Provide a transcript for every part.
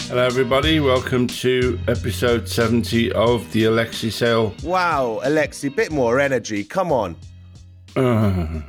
Hello, everybody. Welcome to episode 70 of the Alexi Sale. Wow, Alexi, bit more energy. Come on. Hello,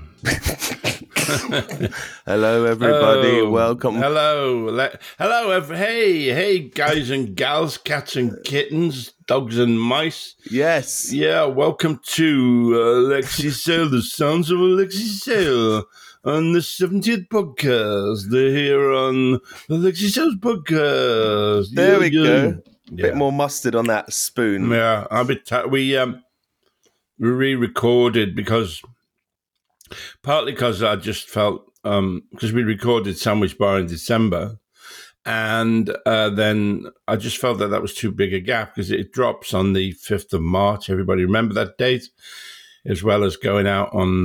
everybody. Welcome. Hello. Hey, guys and gals, cats and kittens, dogs and mice. Yes. Yeah, welcome to Alexi Sale, the sounds of Alexi Sale. On the 70th podcast, they're here on Alexi Sale's podcast. There we go. Yeah. Bit more mustard on that spoon. Yeah, we re-recorded partly because I just felt because we recorded Sandwich Bar in December, and then I just felt that was too big a gap because it drops on the 5th of March. Everybody remember that date? As well as going out on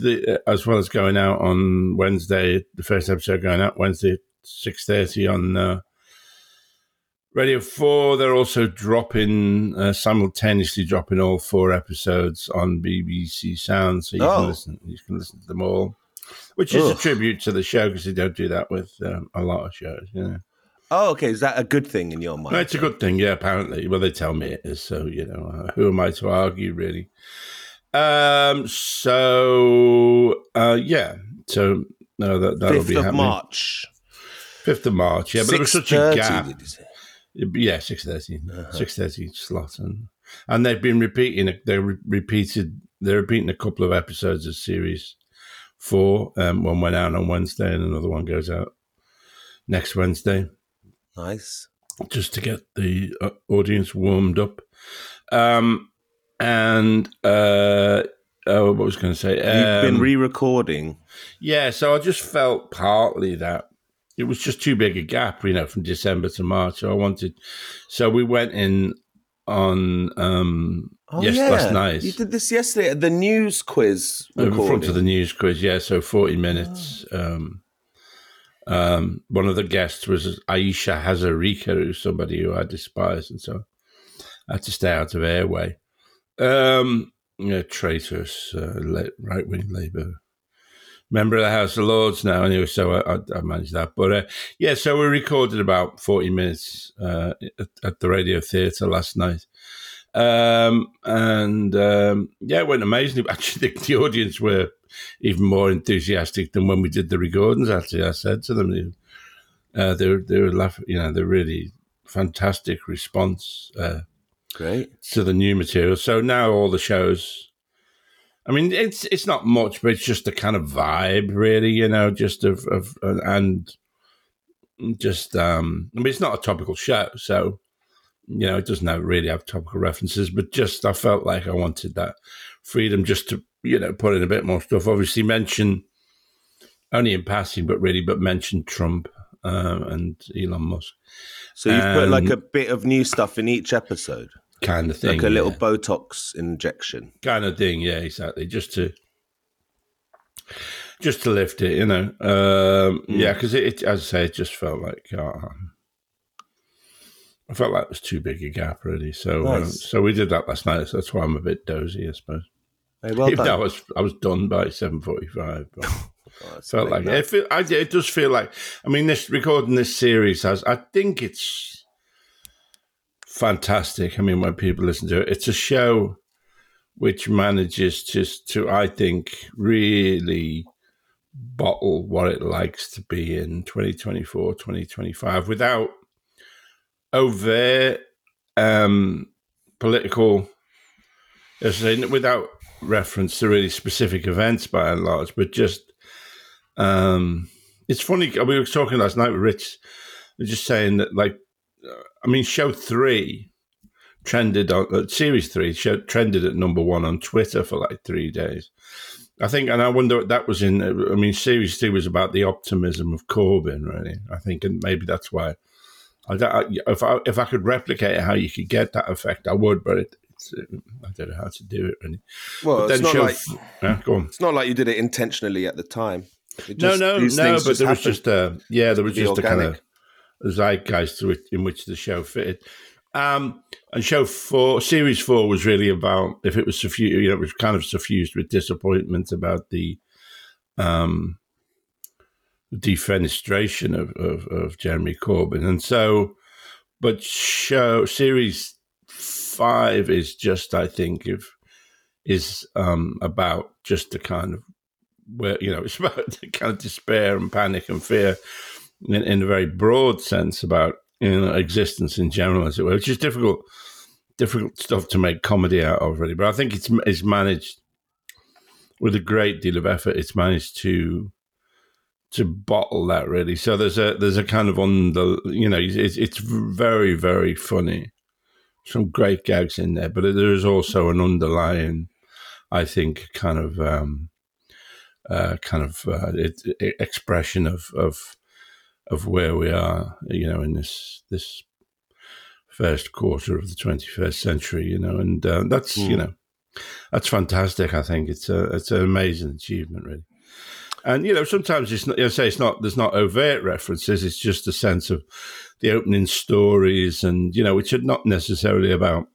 Wednesday, the first episode going out Wednesday 6:30 on Radio 4. They're also simultaneously dropping all 4 episodes on BBC Sound, so you can listen to them all, which is a tribute to the show because they don't do that with a lot of shows, you know. Oh, okay. Is that a good thing in your mind? No, it's a good thing, yeah. Apparently, well, they tell me it is. So who am I to argue, really? That'll be 5th of March. 5th of March, yeah, but there was such a gap. Did you say? Yeah, 6:30, 6:30 slot, and they've been repeating it. They're repeating a couple of episodes of series 4. One went out on Wednesday, and another one goes out next Wednesday. Nice, just to get the audience warmed up. What was I going to say? You've been re-recording. Yeah, so I just felt partly that it was just too big a gap, from December to March. So we went in on last night. You did this yesterday at the news quiz recording. In front of the news quiz, yeah, so 40 minutes. One of the guests was Aisha Hazarika, who's somebody who I despise, and so I had to stay out of airway. Traitorous right-wing Labour member of the House of Lords now. Anyway, so I managed that. But so we recorded about 40 minutes at the Radio Theatre last night. It went amazingly. Actually, the audience were even more enthusiastic than when we did the recordings. Actually, I said to them, they were laughing. They're really fantastic response. Great. To the new material. So now all the shows, I mean, it's not much, but it's just a kind of vibe, really, just it's not a topical show, so, it doesn't really have topical references, but just I felt like I wanted that freedom just to, put in a bit more stuff. Obviously mention, only in passing, but mention Trump and Elon Musk. So you've put like a bit of new stuff in each episode? Kind of thing, like a little Botox injection, kind of thing. Yeah, exactly. Just to lift it, because it, as I say, it just felt like I felt like it was too big a gap, really. So, nice. So we did that last night. So that's why I'm a bit dozy, I suppose. Hey, well done. I was done by 7:45. Felt like it does feel like. I mean, recording this series I think it's fantastic. I mean, when people listen to it, it's a show which manages to I think, really bottle what it likes to be in 2024, 2025 without overt political, without reference to really specific events by and large, but just, it's funny. We were talking last night with Rich, we were just saying that, show 3 trended on series 3 trended at number 1 on Twitter for 3 days. I think, and I wonder what that was in. Series 2 was about the optimism of Corbyn, really. I think, and maybe that's why. If I could replicate how you could get that effect, I would, but I don't know how to do it, really. Well, but go on. It's not like you did it intentionally at the time. No, but there was just a kind of zeitgeist in which the show fitted. And series 4 was really about, if it was suffused, it was kind of suffused with disappointment about the defenestration of Jeremy Corbyn. And so But series 5 is just, I think, is about just the kind of where, it's about the kind of despair and panic and fear in a very broad sense about existence in general, as it were, which is difficult stuff to make comedy out of, really. But I think it's managed with a great deal of effort. It's managed to bottle that, really. So there's a kind of it's very, very funny. Some great gags in there, but there is also an underlying, I think, kind of expression of where we are, in this first quarter of the 21st century, and that's that's fantastic. I think it's an amazing achievement, really. And sometimes it's not. There's not overt references. It's just a sense of the opening stories, and which are not necessarily about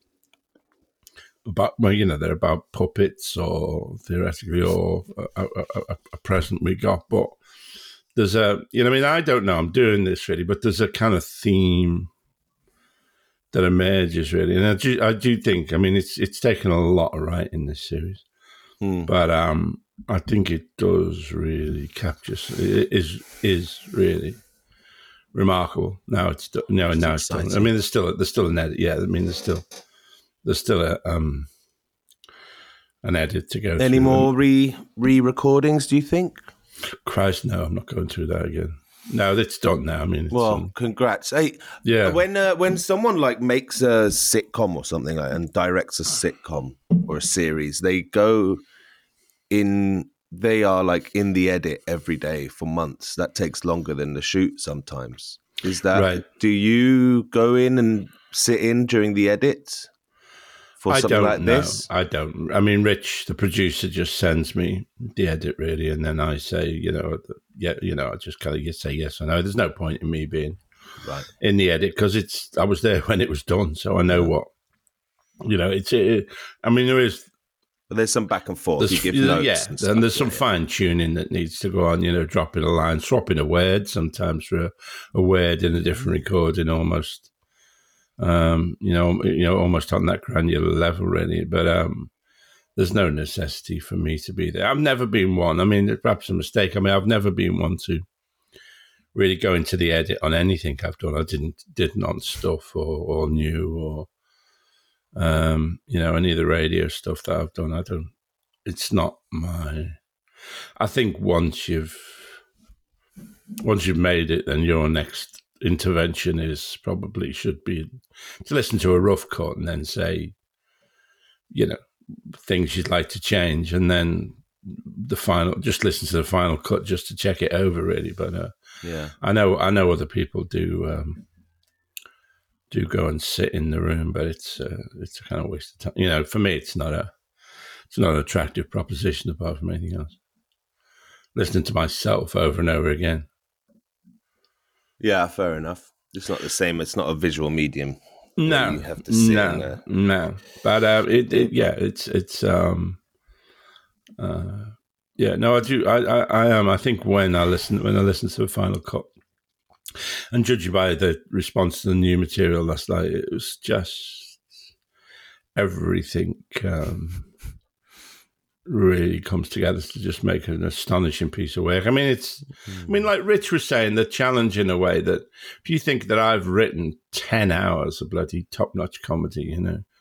they're about puppets or theoretically or a present we got. But there's I don't know. I'm doing this really, but there's a kind of theme that emerges, really, and I do think. It's taken a lot of writing this series, but I think it does really capture. It is really remarkable. Now it's done. Now it's done. There's still an edit. Yeah, there's still an edit to go. Any more re-recordings? Do you think? Christ, no! I'm not going through that again. No, it's done now. Congrats. Hey, yeah. When someone like makes a sitcom or something and directs a sitcom or a series, they are like in the edit every day for months. That takes longer than the shoot sometimes. Is that right? Do you go in and sit in during the edit for something like this? I don't. Rich, the producer, just sends me the edit, really, and then I say, I just kind of say yes or no. There's no point in me being in the edit because I was there when it was done, so I know what, there is. But there's some back and forth. You give notes, and there's some fine tuning that needs to go on. Dropping a line, swapping a word sometimes for a word in a different recording, almost. Almost on that granular level, really. But there's no necessity for me to be there. I've never been one. Perhaps a mistake. I've never been one to really go into the edit on anything I've done. I didn't on stuff or new or any of the radio stuff that I've done. It's not my. I think once you've made it, then your next intervention should be to listen to a rough cut and then say, things you'd like to change, and then just listen to the final cut just to check it over, really. But I know other people do go and sit in the room, but it's a kind of waste of time. For me, it's not an attractive proposition apart from anything else. Listening to myself over and over again. Yeah, fair enough. It's not the same. It's not a visual medium. No, you have to sit in there. No. But I do. I am. I think when I listen to the final cut, and judging by the response to the new material last night, it was just everything really comes together to just make an astonishing piece of work. Like Rich was saying, the challenge in a way that if you think that I've written 10 hours of bloody top-notch comedy,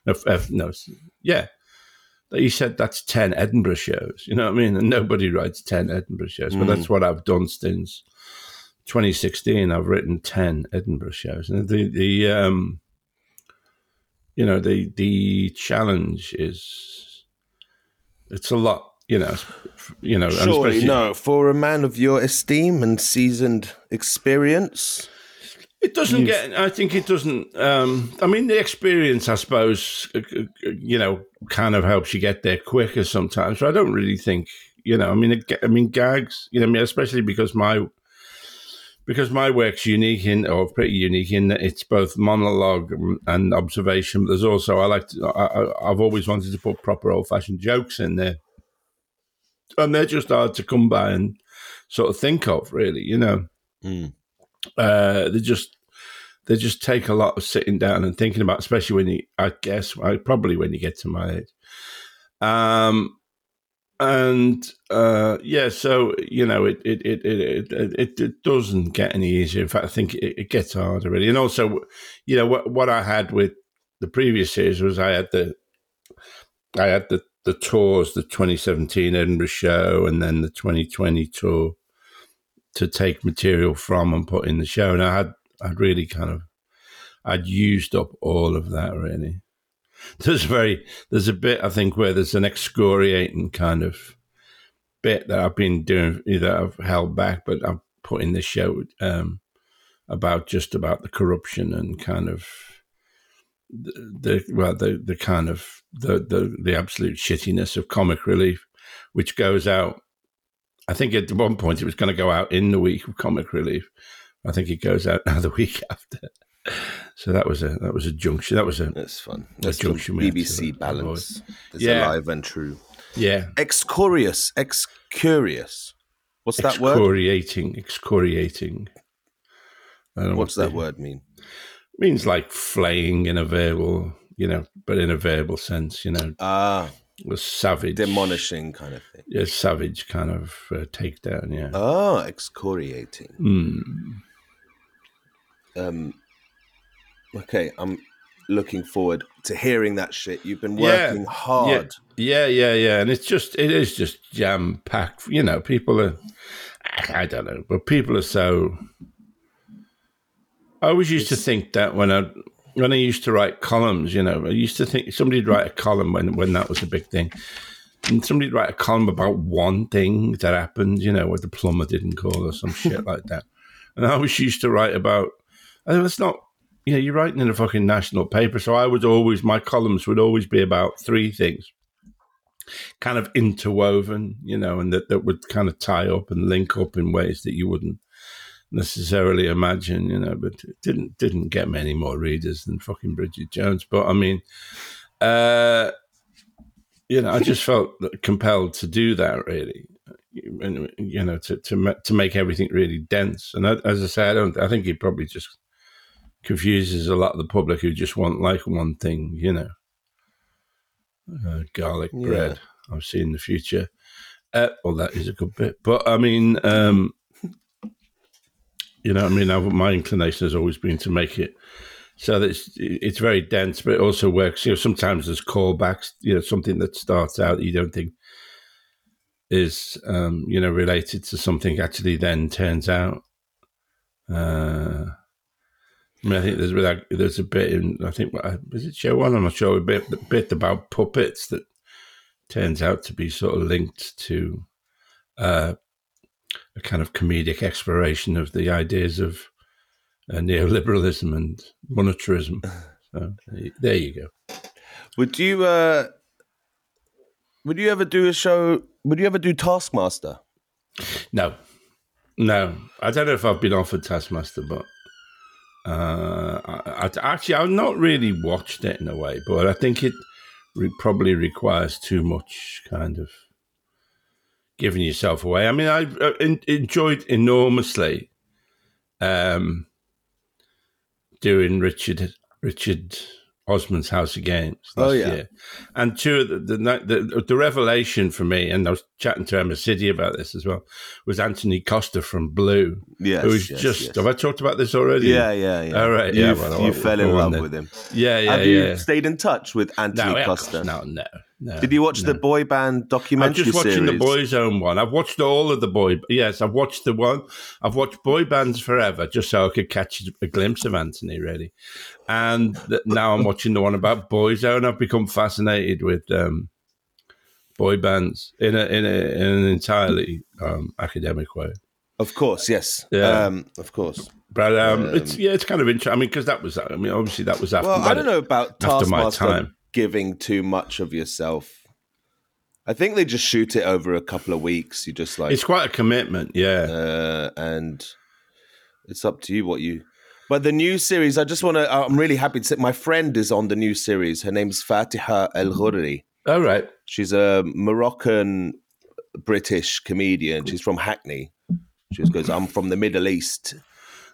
he said that's 10 Edinburgh shows, and nobody writes 10 Edinburgh shows, but that's what I've done since 2016. I've written 10 Edinburgh shows, and the challenge is, it's a lot, Surely, no. For a man of your esteem and seasoned experience, it doesn't get. I think it doesn't. The experience, I suppose, kind of helps you get there quicker sometimes. So I don't really think, gags. Especially because my work's pretty unique in that it's both monologue and observation. But there's also I've always wanted to put proper old-fashioned jokes in there, and they're just hard to come by and sort of think of, really. They're they just take a lot of sitting down and thinking about, especially when you, I guess, probably when you get to my age. So it doesn't get any easier. In fact, I think it gets harder really. And also, what I had with the previous series was I had the tours, the 2017 Edinburgh show, and then the 2020 tour to take material from and put in the show. And I'd really I'd used up all of that really. There's a bit, I think, where there's an excoriating kind of bit that I've been doing, that I've held back, but I've put in the show about the corruption and kind of the absolute shittiness of Comic Relief, which goes out. I think at one point it was going to go out in the week of Comic Relief. I think it goes out now the week after. So that was a junction. That's fun. That's junction. BBC Balance. It's alive and true. Yeah. Excorious. What's that word? Excoriating. What's that word mean? It means like flaying in a verbal, but in a verbal sense, was savage, demolishing kind of thing. Yeah, savage kind of takedown. Yeah. Oh, excoriating. Okay, I'm looking forward to hearing that shit. You've been working hard. Yeah, and it is just jam packed. People are, I don't know, but people are so. I always used to think that when I used to write columns, I used to think somebody'd write a column when that was a big thing. And somebody'd write a column about one thing that happened, where the plumber didn't call or some shit like that. And I always used to write about, it's not, you're writing in a fucking national paper. So my columns would always be about three things, kind of interwoven, and that would kind of tie up and link up in ways that you wouldn't necessarily imagine, but it didn't get many more readers than fucking Bridget Jones. But I mean, I just felt compelled to do that really, and to make everything really dense. And as I say, I think it probably just confuses a lot of the public who just want like one thing, garlic bread. I've seen the future. Well, that is a good bit, but I mean. My inclination has always been to make it so that it's very dense, but it also works. Sometimes there's callbacks, something that starts out that you don't think is, related to something actually then turns out. I think there's a bit in, I think, was it show one? I'm not sure, a bit about puppets that turns out to be sort of linked to, a kind of comedic exploration of the ideas of neoliberalism and monetarism. So there you go. Would you ever do a show? Would you ever do Taskmaster? No. I don't know if I've been offered Taskmaster, but I've not really watched it in a way. But I think it probably requires too much kind of giving yourself away. I mean, I enjoyed enormously doing Richard Osman's House of Games last year. And two of the revelation for me, and I was chatting to Emma Siddy about this as well, was Anthony Costa from Blue. Yes, who was have I talked about this already? Yeah. All right, you fell in love with him. Have you stayed in touch with Anthony Costa? No. Did you watch the boy band documentary series? I'm just watching the Boyzone one. I've watched all of the Yes, I've watched the one. I've watched Boy Bands Forever just so I could catch a glimpse of Anthony, really. And now I'm watching the one about Boyzone. I've become fascinated with boy bands in an entirely academic way. Of course, yes. Of course. But it's kind of interesting. I mean, because obviously that was after. Well, I don't know about Taskmaster giving too much of yourself. I think they just shoot it over a couple of weeks. You just like it's quite a commitment, yeah. And it's up to you what you. But the new series, I'm really happy to say my friend is on the new series. Her name's Fatiha El Ghorri. Oh, right. She's a Moroccan British comedian. She's from Hackney. She goes, I'm from the Middle East.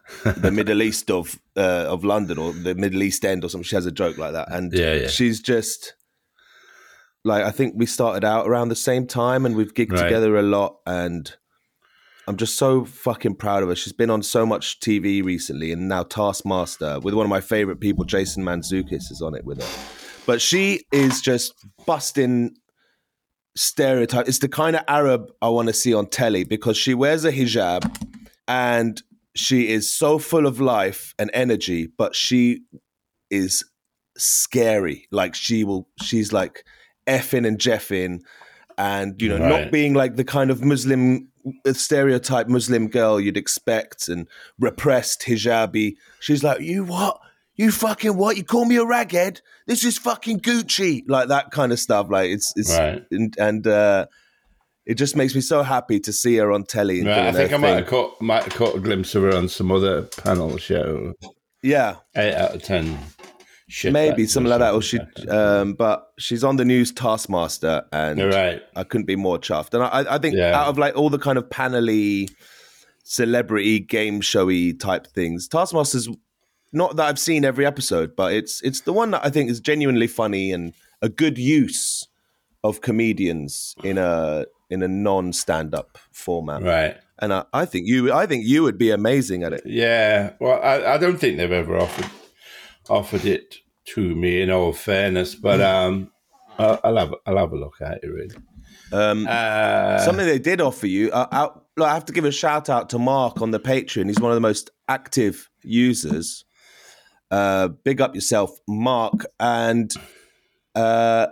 the Middle East of London or the Middle East End or something. She has a joke like that, and she's just like, I think we started out around the same time, and we've gigged together a lot, and I'm just so fucking proud of her. She's been on so much TV recently, and now Taskmaster with one of my favorite people, Jason Mantzoukas, is on it with her. But she is just busting stereotype. It's the kind of Arab I want to see on telly, because she wears a hijab and she is so full of life and energy, but she is scary. Like she's like effing and jeffing, and not being like the kind of Muslim stereotype Muslim girl you'd expect, and repressed hijabi. She's like, you what? You fucking what? You call me a raghead? This is fucking Gucci, like that kind of stuff. Like it's and it just makes me so happy to see her on telly. And I think I might have caught a glimpse of her on some other panel show. Yeah, 8 out of 10. Maybe something like that. Or she, but she's on the news Taskmaster, and I couldn't be more chuffed. And I think out of like all the kind of panel-y, celebrity game showy type things, Taskmaster's not that I've seen every episode, but it's the one that I think is genuinely funny and a good use of comedians in a non-stand-up format. Right. And I think you would be amazing at it. Yeah. Well, I don't think they've ever offered it to me, in all fairness, but I'll have a look at it, really. Something they did offer you. I have to give a shout out to Mark on the Patreon. He's one of the most active users. Big up yourself, Mark. And by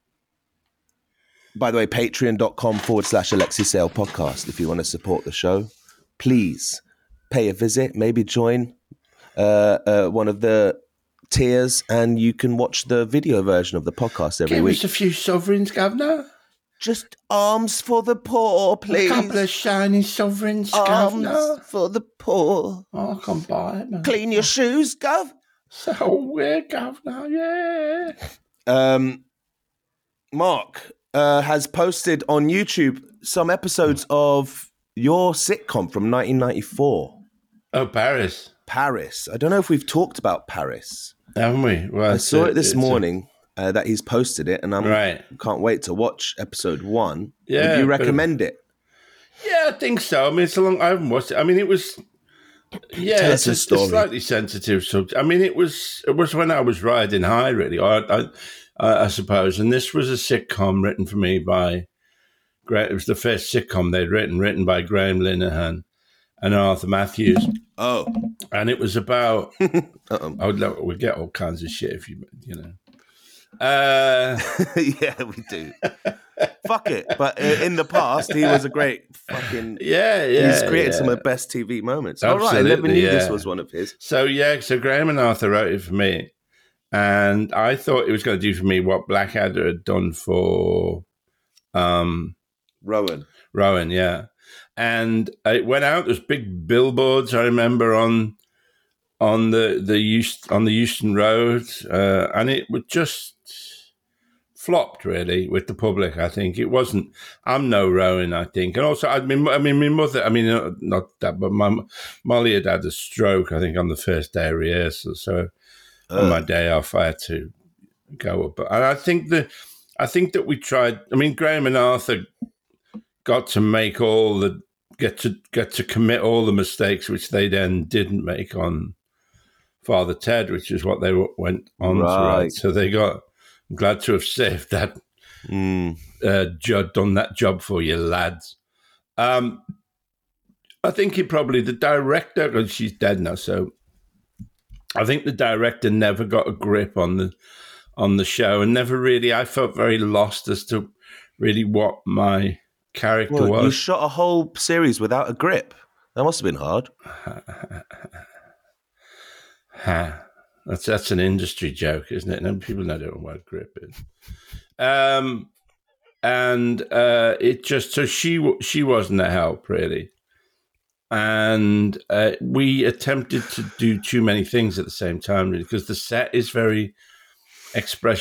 the way, patreon.com/Alexi Sale podcast. If you want to support the show, please pay a visit, maybe join one of the tiers, and you can watch the video version of the podcast every week. Give us a few sovereigns, Governor. Just arms for the poor, please. A couple of shiny sovereigns, Governor. Governor. For the poor. Oh, I can't buy it, man. Clean your shoes, Gov. So weird, Governor, yeah. Mark has posted on YouTube some episodes of your sitcom from 1994. Oh, Paris. I don't know if we've talked about Paris. Haven't we? Well, I saw it this morning that he's posted it, and I can't wait to watch episode 1. Yeah, would you recommend it? Yeah, I think so. I mean, it's a long. I haven't watched it. I mean, it was. Yeah, Tell us it's a story. Slightly sensitive subject. I mean, it was when I was riding high, really. I suppose, and this was a sitcom written for me by. It was the first sitcom they'd written by Graham Linehan and Arthur Matthews. Oh, and it was about. We get all kinds of shit if you know. Yeah, we do. Fuck it. But in the past, he was a great fucking... Yeah. He's created some of the best TV moments. All right, I never knew this was one of his. So Graham and Arthur wrote it for me. And I thought it was going to do for me what Blackadder had done for... Rowan, yeah. And it went out. There's big billboards, I remember, on the Euston Road. And it would just... flopped really with the public. I think it wasn't. I'm no Rowan, I think, and also I mean, my mother. I mean, not that, but Molly had a stroke. I think on the first day of rehearsal. So on my day off, I had to go up. And I think that we tried. I mean, Graham and Arthur got to make get to commit all the mistakes which they then didn't make on Father Ted, which is what they went on to write. So they got. I'm glad to have saved that, done that job for you, lads. I think the director, because she's dead now, so I think the director never got a grip on the show, and never really, I felt very lost as to really what my character was. You shot a whole series without a grip. That must have been hard. That's an industry joke, isn't it? And people know what grip is. And it just, so she wasn't a help, really. And we attempted to do too many things at the same time, really, because the set is very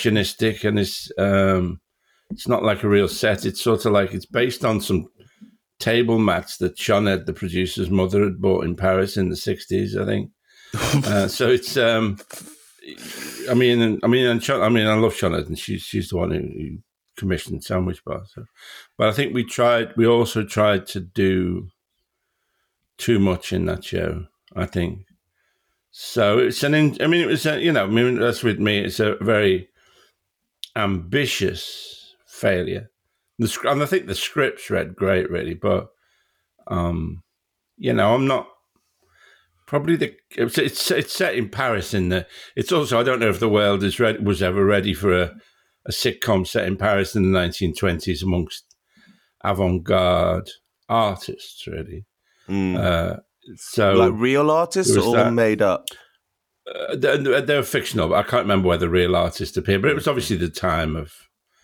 expressionistic, and it's not like a real set. It's sort of like it's based on some table mats that Shawned, the producer's mother, had bought in Paris in the 60s, I think. So it's, and I love Shawned, and she's the one who commissioned Sandwich Bar. So, but I think we also tried to do too much in that show, I think. So that's with me, it's a very ambitious failure. And I think the script's read great, really, but, I'm not probably it's set in Paris it's also, I don't know if the world was ever ready for a sitcom set in Paris in the 1920s amongst avant-garde artists, really. So like real artists or all made up? They're fictional, but I can't remember whether real artists appeared. But it was obviously the time of,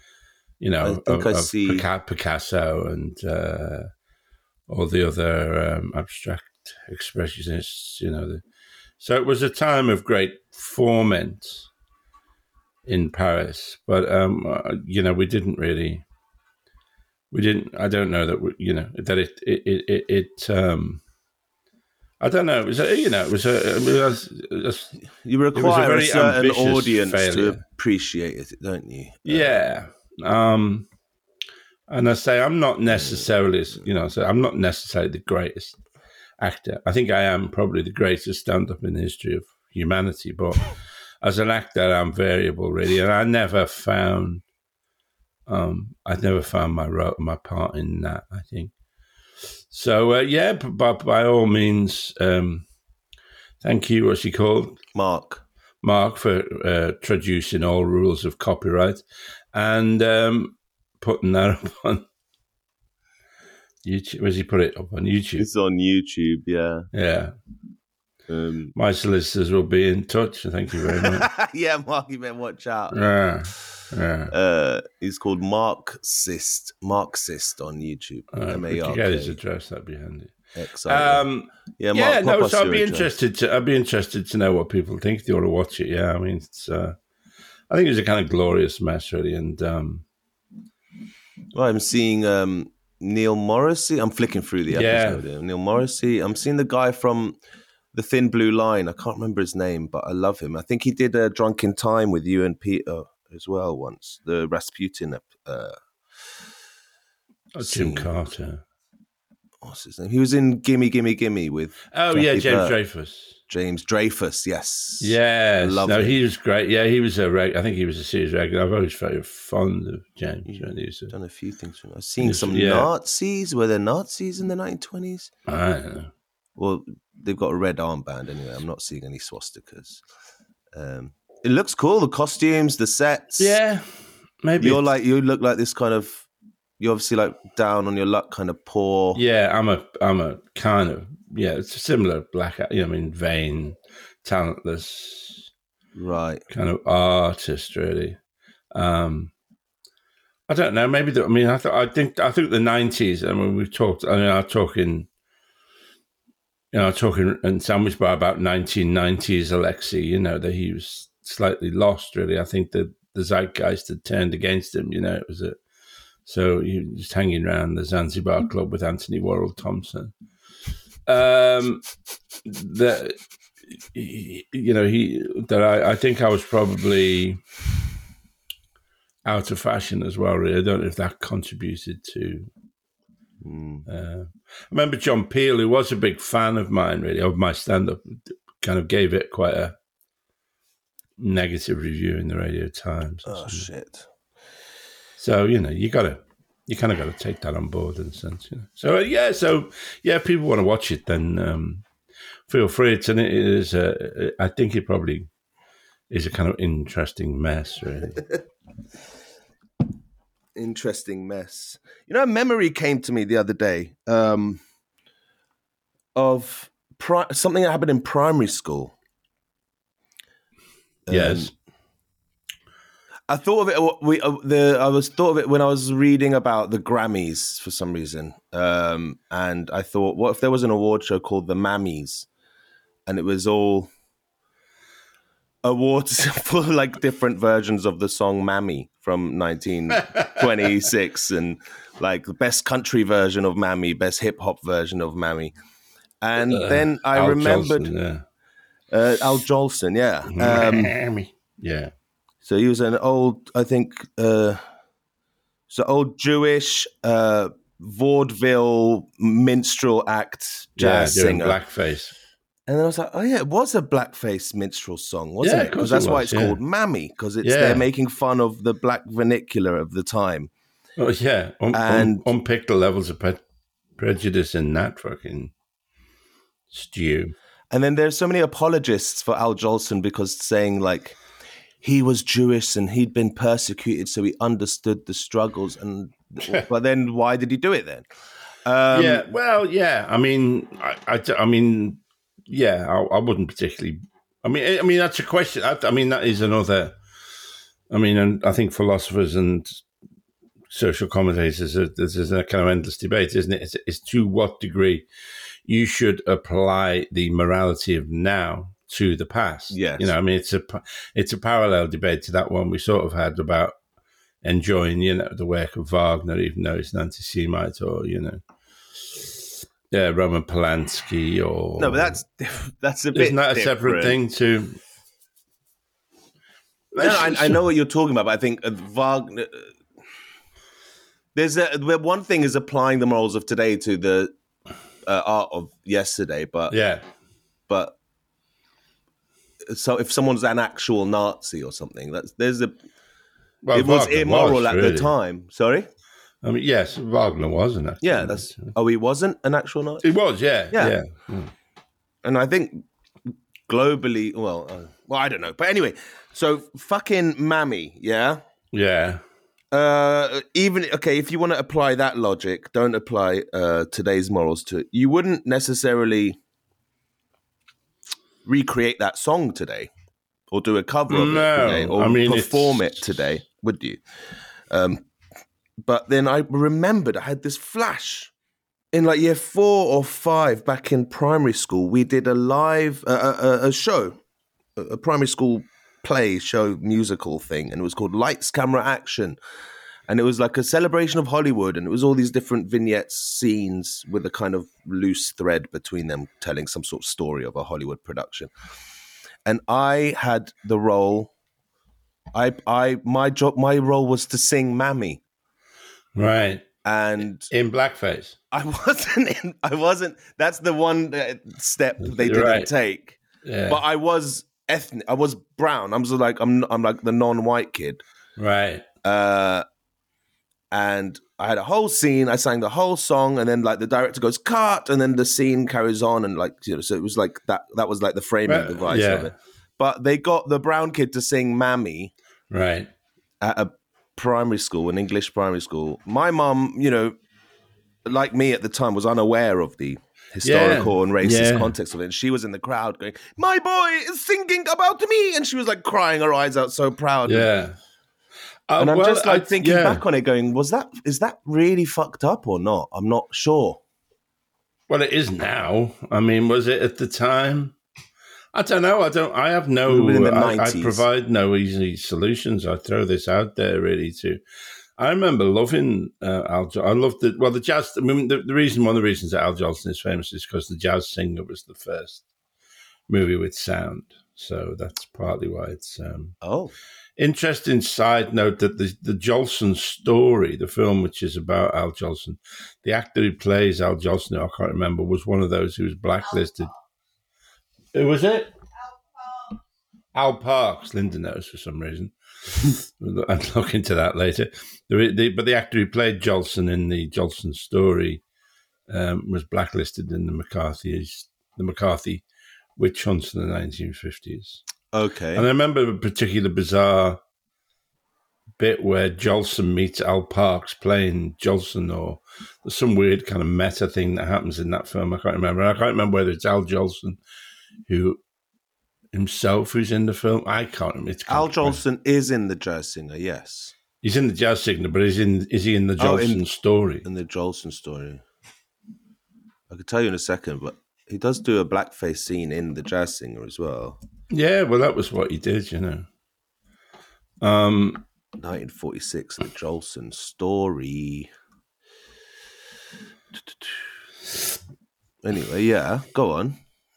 Picasso and all the other abstract expressionists. So it was a time of great ferment in Paris. But we didn't. I don't know that that it. I don't know. It was you require a certain audience to appreciate it, don't you? Yeah. And I say I'm not necessarily, I'm not necessarily the greatest actor. I think I am probably the greatest stand-up in the history of humanity. But as an actor, I'm variable, really, and I never found my part in that, I think. So, but by all means, thank you, what's he called? Mark, for traducing all rules of copyright and putting that up on YouTube. Where's he put it up on YouTube? It's on YouTube, yeah. Yeah. My solicitors will be in touch. Thank you very much. Yeah, Mark, you better watch out. Yeah. He's called Marxist on YouTube. If you get his address, that'd be handy. Exciting. So I'd be interested to know what people think. If you want to watch it, yeah. I mean, it's. I think it's a kind of glorious mess, really, and. I'm seeing Neil Morrissey. I'm flicking through the episode. Yeah. Neil Morrissey. I'm seeing the guy from The Thin Blue Line. I can't remember his name, but I love him. I think he did a Drunken Time with you and Peter as well once. The Rasputin. Jim Carter. What's his name? He was in Gimme Gimme Gimme with. Oh, Jackie James Burke. Dreyfus. James Dreyfus, yes. Yes. Love him. He was great. Yeah, he was I think he was a series regular. I've always felt fond of James. He's done a few things for me. I've seen some Nazis. Were there Nazis in the 1920s? I don't know. Well, they've got a red armband anyway. I'm not seeing any swastikas. It looks cool. The costumes, the sets. Yeah, maybe. You look like this kind of. You're obviously like down on your luck, kind of poor. Yeah, I'm a kind of it's a similar black. Vain, talentless, right? Kind of artist, really. I don't know. Maybe I think the 90s. I mean, we've talked. I'm talking in Sandwich Bar about 1990s Alexei. That he was slightly lost. Really, I think that the zeitgeist had turned against him. It was so he was just hanging around the Zanzibar Club with Anthony Worrell Thompson. I think I was probably out of fashion as well. Really, I don't know if that contributed to. I remember John Peel, who was a big fan of mine, really, of my stand-up, kind of gave it quite a negative review in the Radio Times. Oh shit! So you kind of got to take that on board in a sense. So if people want to watch it, then feel free. I think it probably is a kind of interesting mess, really. Interesting mess. A memory came to me the other day of something that happened in primary school. Yes. I thought of it. Thought of it when I was reading about the Grammys for some reason, and I thought, what if there was an award show called the Mammies, and it was all awards for like different versions of the song "Mammy" from 1926, and like the best country version of Mammy, best hip hop version of Mammy. And then I Al remembered Jolson, yeah. Al Jolson, yeah. Mammy. Yeah. So he was an old, I think, old Jewish vaudeville minstrel act jazz singer. Blackface. And then I was like, oh yeah, it was a blackface minstrel song, wasn't it? Because that's why it's called Mammy, because they're making fun of the black vernacular of the time. Oh yeah, unpick the levels of prejudice in that fucking stew. And then there's so many apologists for Al Jolson because saying like he was Jewish and he'd been persecuted, so he understood the struggles. And but then why did he do it then? I mean, I mean, yeah, I wouldn't particularly. I mean, that's a question. I mean, that is another. I mean, and I think philosophers and social commentators, there's a kind of endless debate, isn't it? It's to what degree you should apply the morality of now to the past. Yes. You know, I mean, it's a parallel debate to that one we sort of had about enjoying, you know, the work of Wagner, even though it's an anti-Semite, or, you know, Roman Polanski, or no, but that's a bit. Isn't that a separate thing to? No, I know what you're talking about, but I think Wagner. There's one thing is applying the morals of today to the art of yesterday, but so if someone's an actual Nazi or something, it was Wagner immoral at the time. Sorry. I mean, yes, Wagner was an actual Nazi. He wasn't an actual Nazi? He was, yeah. And I think globally, well, I don't know. But anyway, so fucking Mammy, yeah? Yeah. If you want to apply that logic, don't apply today's morals to it. You wouldn't necessarily recreate that song today or do a cover of it today or perform it today, would you? But then I remembered I had this flash in like year 4 or 5 back in primary school. We did a live a show, a primary school play show musical thing, and it was called Lights, Camera, Action. And it was like a celebration of Hollywood, and it was all these different vignettes, scenes with a kind of loose thread between them telling some sort of story of a Hollywood production. And I had the role, my role was to sing Mammy. Right. And in blackface. I wasn't, that's the one step they didn't take. Yeah. But I was ethnic, I was brown. I'm like the non-white kid. Right. And I had a whole scene. I sang the whole song, and then like the director goes cut, and then the scene carries on, and like, you know, so it was like that. That was like the framing device of it. But they got the brown kid to sing Mammy, right, at a primary school, an English primary school. My mum, you know, like me at the time, was unaware of the historical and racist context of it. And she was in the crowd going, "My boy is singing about me," and she was like crying her eyes out, so proud. Yeah. And I'm just like thinking back on it going, is that really fucked up or not? I'm not sure. Well, it is now. I mean, was it at the time? I don't know. I have no, I provide no easy solutions. I throw this out there really I remember loving Al Jolson. I loved the jazz. I mean, one of the reasons that Al Jolson is famous is because The Jazz Singer was the first movie with sound. So that's partly why it's, interesting side note that the Jolson Story, the film which is about Al Jolson, the actor who plays Al Jolson, I can't remember, was one of those who was blacklisted. Who was it? Al Parks. Linda knows for some reason. I'll look into that later. But the actor who played Jolson in the Jolson Story was blacklisted in the McCarthy witch hunts in the 1950s. Okay. And I remember a particular bizarre bit where Jolson meets Al Parks playing Jolson, or there's some weird kind of meta thing that happens in that film. I can't remember. I can't remember whether it's Al Jolson who's in the film. I can't remember. Al Jolson is in The Jazz Singer, yes. He's in The Jazz Singer, but is he in the Jolson Story? In the Jolson Story. I could tell you in a second, but he does do a blackface scene in The Jazz Singer as well. Yeah, well, that was what he did, you know. 1946, The Jolson Story. Anyway, yeah, go on.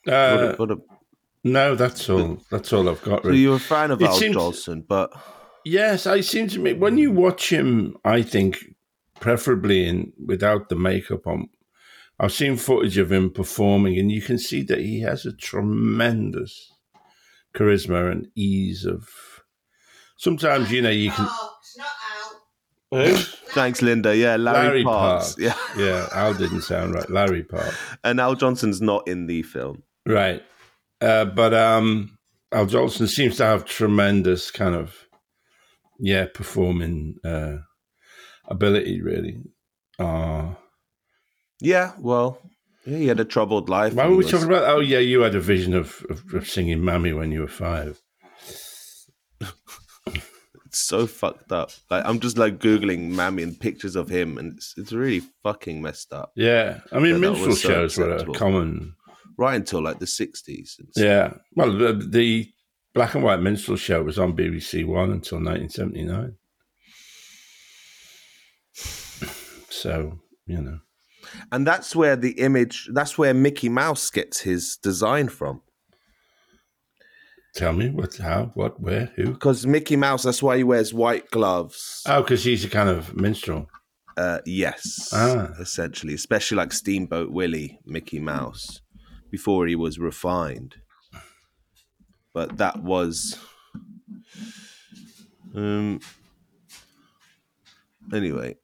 No, that's all. That's all I've got. So you're a fan of Al Jolson, but yes, I seem to me when you watch him, I think preferably without the makeup on. I've seen footage of him performing, and you can see that he has a tremendous charisma and ease of. Sometimes you can. Who? Thanks, Linda. Yeah, Larry Parks. Yeah, Al didn't sound right. Larry Parks. And Al Jolson's not in the film, right? But Al Jolson seems to have tremendous kind of performing ability, really. Yeah, well, he had a troubled life. Why were we talking about? Oh, yeah, you had a vision of singing "Mammy" when you were 5. It's so fucked up. Like I'm just like googling Mammy and pictures of him, and it's really fucking messed up. Yeah, I mean, minstrel shows were a common right until like the 60s. Yeah, well, the black and white minstrel show was on BBC One until 1979. So and that's where that's where Mickey Mouse gets his design from. Tell me what, how, what, where, who? Because Mickey Mouse, that's why he wears white gloves. Oh, because he's a kind of minstrel. Yes, essentially, especially like Steamboat Willie, Mickey Mouse, before he was refined. But that was, anyway.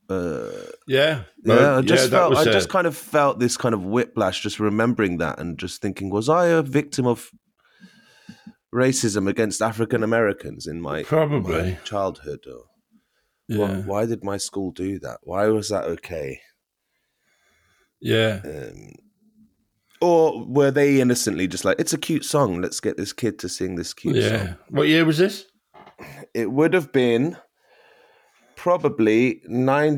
I just kind of felt this kind of whiplash just remembering that and just thinking, was I a victim of racism against African Americans in my childhood? Or why did my school do that? Why was that okay? Yeah. Or were they innocently just like, it's a cute song, let's get this kid to sing this cute song? What year was this? It would have been probably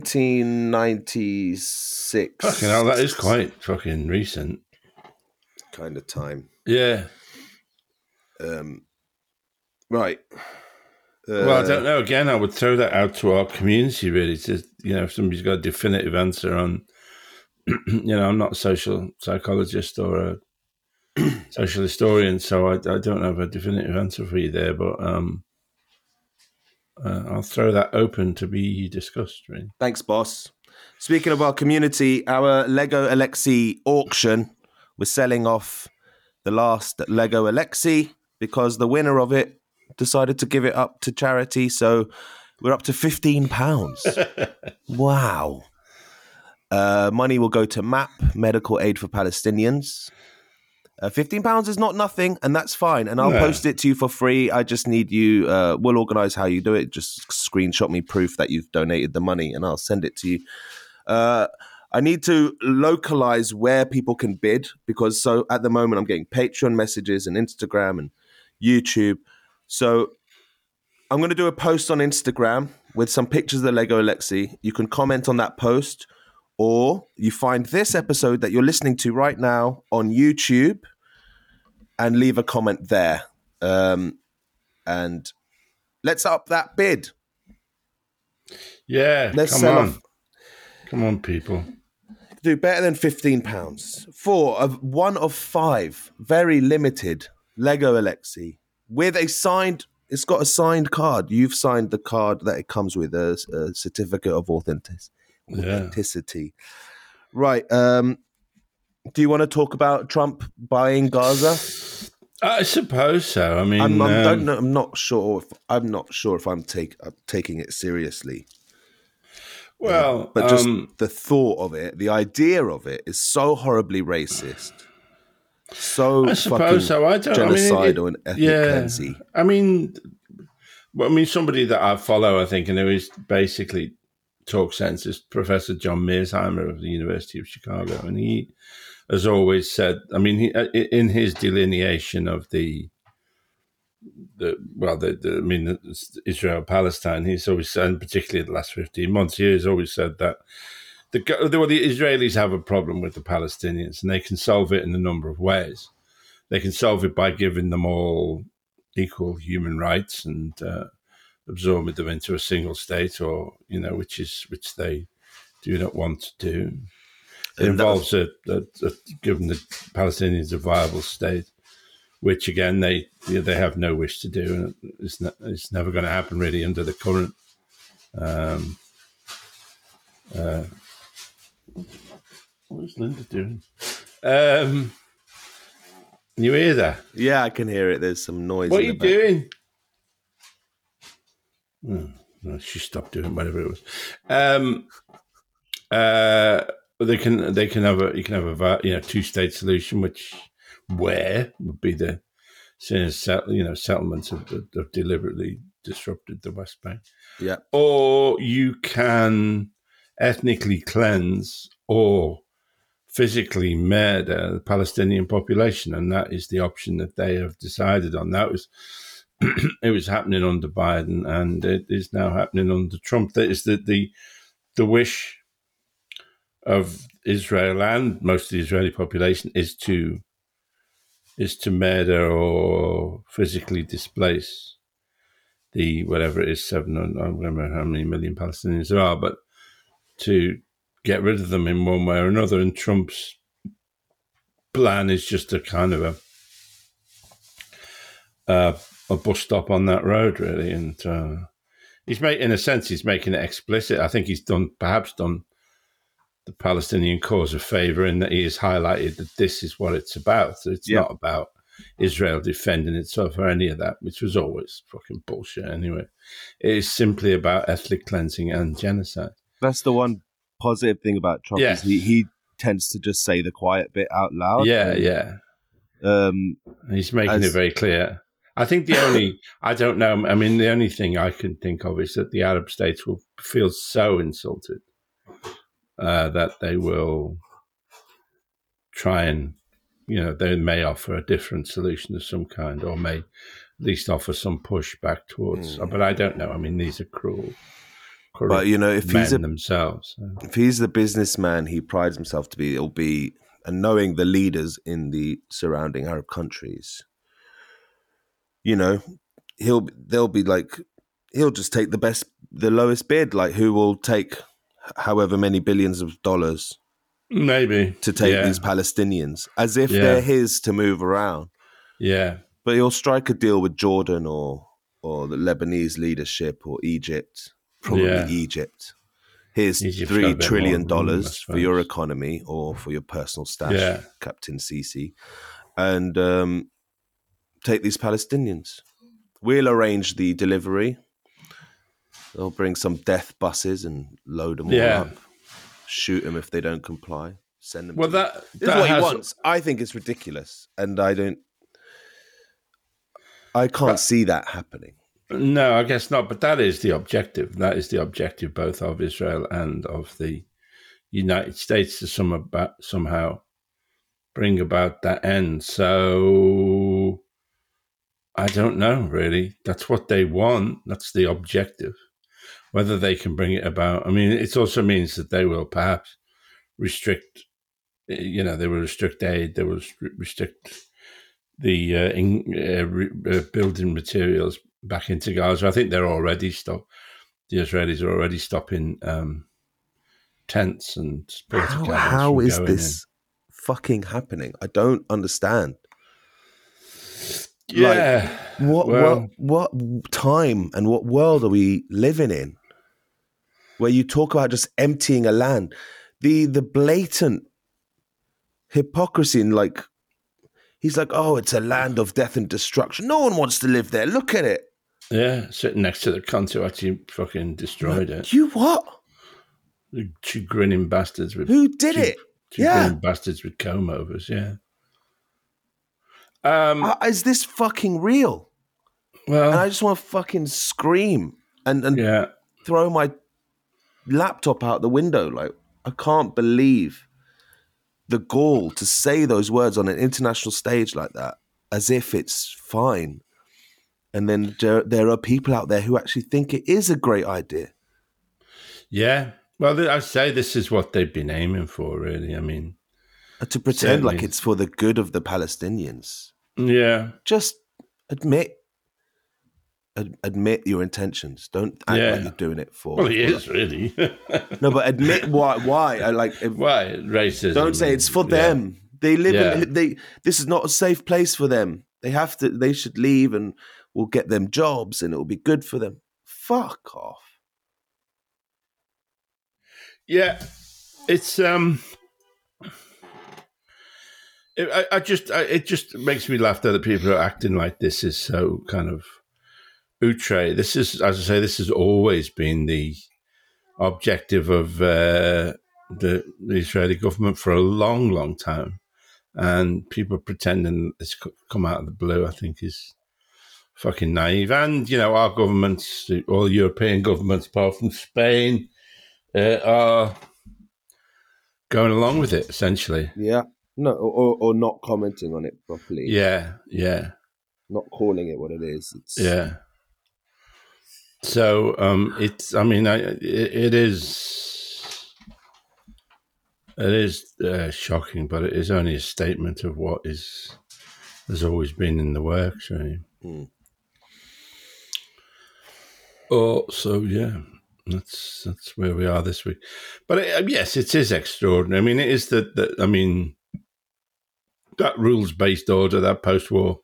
1996. Fucking hell, that is quite fucking recent. Kind of time. Yeah. Right. Well, I don't know. Again, I would throw that out to our community, really. To if somebody's got a definitive answer on, I'm not a social psychologist or a social historian, so I don't have a definitive answer for you there. But I'll throw that open to be discussed. Really. Thanks, boss. Speaking of our community, our Lego Alexi auction, we're selling off the last Lego Alexi because the winner of it decided to give it up to charity. So we're up to £15. Wow. Money will go to MAP, Medical Aid for Palestinians. £15 is not nothing, and that's fine. And I'll post it to you for free. I just need you. We'll organise how you do it. Just screenshot me proof that you've donated the money, and I'll send it to you. I need to localise where people can bid because at the moment I'm getting Patreon messages and Instagram and YouTube. So I'm going to do a post on Instagram with some pictures of the Lego Alexi. You can comment on that post, or you find this episode that you're listening to right now on YouTube and leave a comment there. And let's up that bid. Yeah, come on, people. Do better than £15 for one of 5 very limited Lego Alexi with a signed. It's got a signed card. You've signed the card that it comes with, a certificate of authenticity. Right. Do you want to talk about Trump buying Gaza? I suppose so. I mean, I'm not sure if I'm taking it seriously. Well, but just the thought of it, the idea of it, is so horribly racist. So I suppose so. I don't. Genocidal and ethnic cleansing. I mean, somebody that I follow, I think, and who is basically talk sense is Professor John Mearsheimer of the University of Chicago, and he has always said. I mean, in his delineation of the Israel-Palestine, he's always said, particularly the last 15 months, he has always said that the Israelis have a problem with the Palestinians, and they can solve it in a number of ways. They can solve it by giving them all equal human rights and absorbing them into a single state, or which they do not want to do. It involves giving the Palestinians a viable state, which again they have no wish to do, and it's never going to happen really under the current. What is Linda doing? You hear that? Yeah, I can hear it. There's some noise. What are you doing? No, she stopped doing whatever it was. You can have a 2-state solution, where would be the settlements have deliberately disrupted the West Bank. Yeah. Or you can ethnically cleanse or physically murder the Palestinian population, and that is the option that they have decided on. That was it was happening under Biden, and it is now happening under Trump. That is the wish of Israel and most of the Israeli population is to murder or physically displace the whatever it is, 700, I don't remember how many million Palestinians there are, but to get rid of them in one way or another. And Trump's plan is just a kind of a bus stop on that road, really. And he's making it explicit. I think he's perhaps done the Palestinian cause a favor in that he has highlighted that this is what it's about. So it's not about Israel defending itself or any of that, which was always fucking bullshit anyway. It is simply about ethnic cleansing and genocide. That's the one positive thing about Trump is he tends to just say the quiet bit out loud. Yeah. He's making it very clear. I think the only thing I can think of is that the Arab states will feel so insulted that they will try and, they may offer a different solution of some kind, or may at least offer some pushback towards. But I don't know. I mean, these are cruel. But if themselves, if he's the businessman he prides himself to be, it'll be, and knowing the leaders in the surrounding Arab countries, he'll just take the lowest bid, like who will take however many billions of dollars, maybe, to take these Palestinians, as if they're his to move around. Yeah, but he'll strike a deal with Jordan or the Lebanese leadership or Egypt. Probably Egypt. Here's $3 trillion for your economy or for your personal stash, Captain Sisi, and take these Palestinians. We'll arrange the delivery. They'll bring some death buses and load them all up. Shoot them if they don't comply. Send them. Well, this is what he wants. I think it's ridiculous, and I can't see that happening. No, I guess not. But that is the objective. That is the objective both of Israel and of the United States to somehow bring about that end. So I don't know, really. That's what they want. That's the objective. Whether they can bring it about. I mean, it also means that they will perhaps restrict, they will restrict aid. They will restrict the building materials back into Gaza. I think they're already stopped. The Israelis are already stopping tents and how is this fucking happening? I don't understand. Yeah. What time and what world are we living in where you talk about just emptying a land? The blatant hypocrisy in he's like, oh, it's a land of death and destruction. No one wants to live there. Look at it. Yeah, sitting next to the cunt who actually fucking destroyed it. You what? The two grinning bastards with who did it? Two grinning bastards with comb overs. Yeah. Is this fucking real? Well, and I just want to fucking scream and throw my laptop out the window. Like, I can't believe the gall to say those words on an international stage like that, as if it's fine. And then there are people out there who actually think it is a great idea. Yeah. Well, I say this is what they've been aiming for, really. I mean, to pretend like it's for the good of the Palestinians. Yeah. Just admit admit your intentions. Don't act like you're doing it for. Well, he is really. No, but admit why. Why? Why racism? Don't say it's for them. They live in. This is not a safe place for them. They have to. They should leave, and we'll get them jobs, and it will be good for them. Fuck off. Yeah, it's it just makes me laugh that the people who are acting like this is so kind of outre. This is, as I say, this has always been the objective of the Israeli government for a long, long time, and people pretending it's come out of the blue, I think, is fucking naive. And our governments, all European governments apart from Spain, are going along with it essentially. Yeah. No, or not commenting on it properly. Yeah. Not calling it what it is. Yeah. So it's. I mean, it is shocking, but it is only a statement of what has always been in the works, really. So yeah, that's where we are this week. But yes, it is extraordinary. I mean, it is that. I mean, that rules-based order, that post-war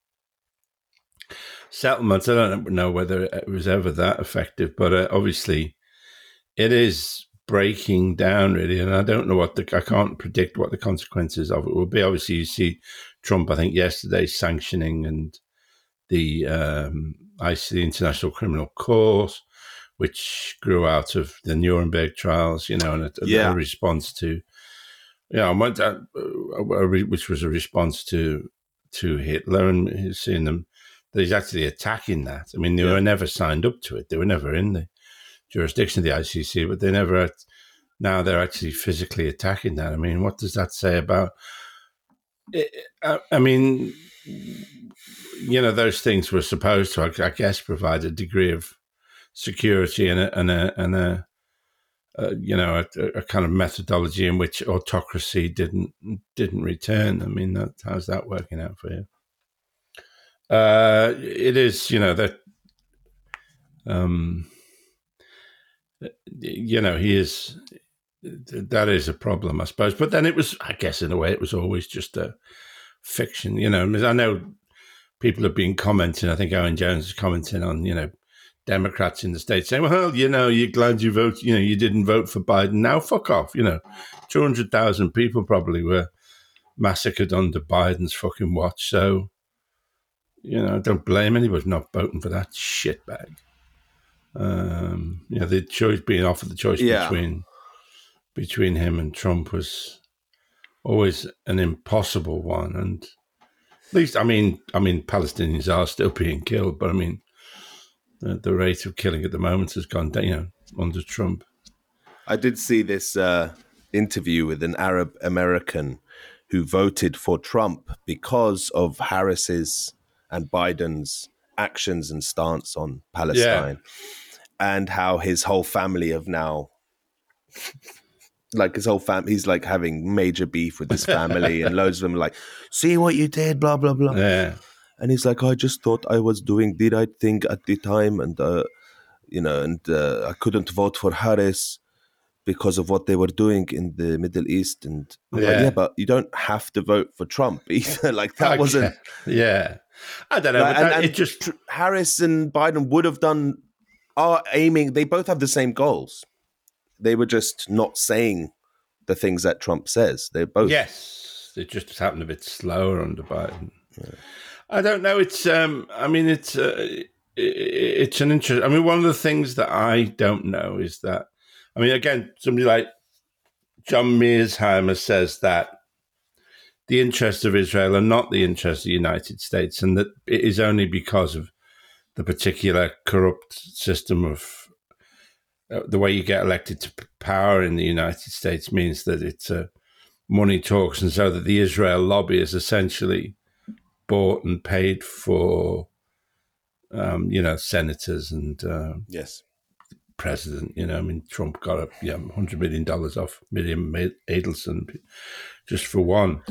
settlement, I don't know whether it was ever that effective, but obviously it is breaking down, really, and I don't know I can't predict what the consequences of it will be. Obviously, you see Trump, I think, yesterday sanctioning and the International Criminal Court, which grew out of the Nuremberg trials, and a response to which was a response to Hitler, and seeing them that he's actually attacking that. I mean, they were never signed up to it; they were never in the jurisdiction of the ICC, but they never. Now they're actually physically attacking that. I mean, what does that say about? I mean, those things were supposed to, I guess, provide a degree of security and a kind of methodology in which autocracy didn't return. I mean, how's that working out for you? It is, that he is. That is a problem, I suppose. But then it was, I guess, in a way, it was always just a fiction. I know people have been commenting. I think Owen Jones is commenting on, Democrats in the States saying, well, you're glad you voted, you didn't vote for Biden. Now, fuck off. 200,000 people probably were massacred under Biden's fucking watch. So, don't blame anybody for not voting for that shitbag. The choice being offered, the choice between him and Trump was always an impossible one. And at least, I mean, Palestinians are still being killed, but I mean, the rate of killing at the moment has gone down, under Trump. I did see this interview with an Arab American who voted for Trump because of Harris's and Biden's actions and stance on Palestine, and how his whole family have now, like his whole family, he's like having major beef with his family, and loads of them are like, see what you did, blah, blah, blah. Yeah. And he's like, I just thought I was doing the right thing at the time. And, I couldn't vote for Harris because of what they were doing in the Middle East. And I'm like, but you don't have to vote for Trump either. Like that wasn't. Yeah. I don't know. Like, Harris and Biden would have are aiming. They both have the same goals. They were just not saying the things that Trump says. They both. Yes. It just happened a bit slower under Biden. Yeah. I don't know. It's, it's an interest. I mean, one of the things that I don't know is that, I mean, again, somebody like John Mearsheimer says that the interests of Israel are not the interests of the United States, and that it is only because of the particular corrupt system of the way you get elected to power in the United States means that it's money talks, and so that the Israel lobby is essentially bought and paid for, senators and president. I mean, Trump got $100 million off Miriam Adelson just for one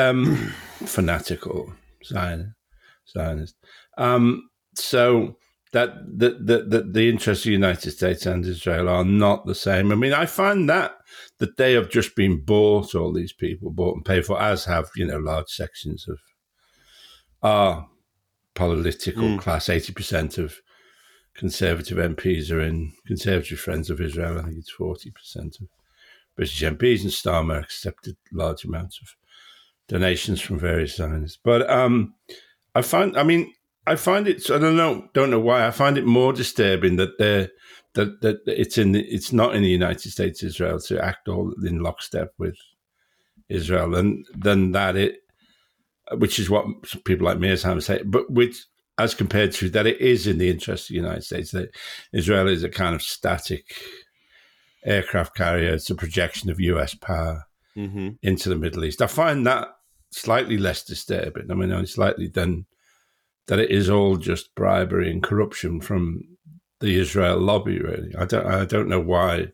fanatical Zionist. So that the interests of the United States and Israel are not the same. I mean, I find that they have just been bought, all these people bought and paid for, as have, large sections of our political class. 80% of Conservative MPs are in Conservative Friends of Israel. I think it's 40% of British MPs, and Starmer accepted large amounts of donations from various Zionists. But I find it. I don't know why. I find it more disturbing that it's not in the United States, Israel, to act all in lockstep with Israel, and than that which is what people like Mearsheimer say, but which, as compared to that, it is in the interest of the United States, that Israel is a kind of static aircraft carrier. It's a projection of US power into the Middle East. I find that slightly less disturbing. I mean, slightly than that it is all just bribery and corruption from the Israel lobby, really. I don't know why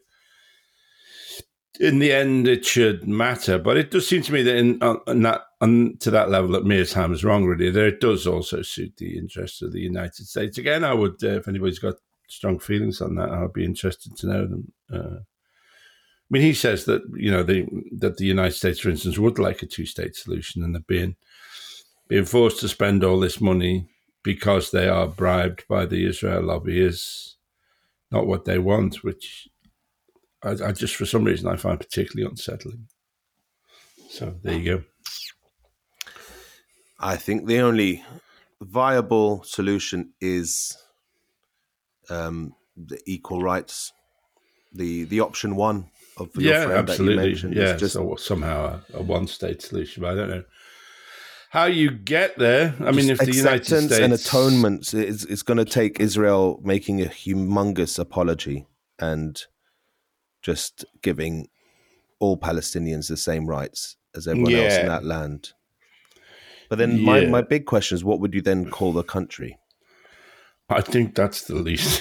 in the end it should matter, but it does seem to me that to that level that Mearsheimer is wrong, really, that it does also suit the interests of the United States. Again, I would, if anybody's got strong feelings on that, I'd be interested to know them. I mean, he says that, that the United States, for instance, would like a two-state solution, and they're being forced to spend all this money because they are bribed by the Israel lobby is not what they want, which I just, for some reason, I find particularly unsettling. So there you go. I think the only viable solution is the equal rights, the option one of your friend absolutely. That you mentioned. Yeah, just so somehow a one-state solution, but I don't know how you get there. I mean, if the United States and atonement is going to take Israel making a humongous apology and just giving all Palestinians the same rights as everyone else in that land. But then my big question is, what would you then call the country? I think that's the least.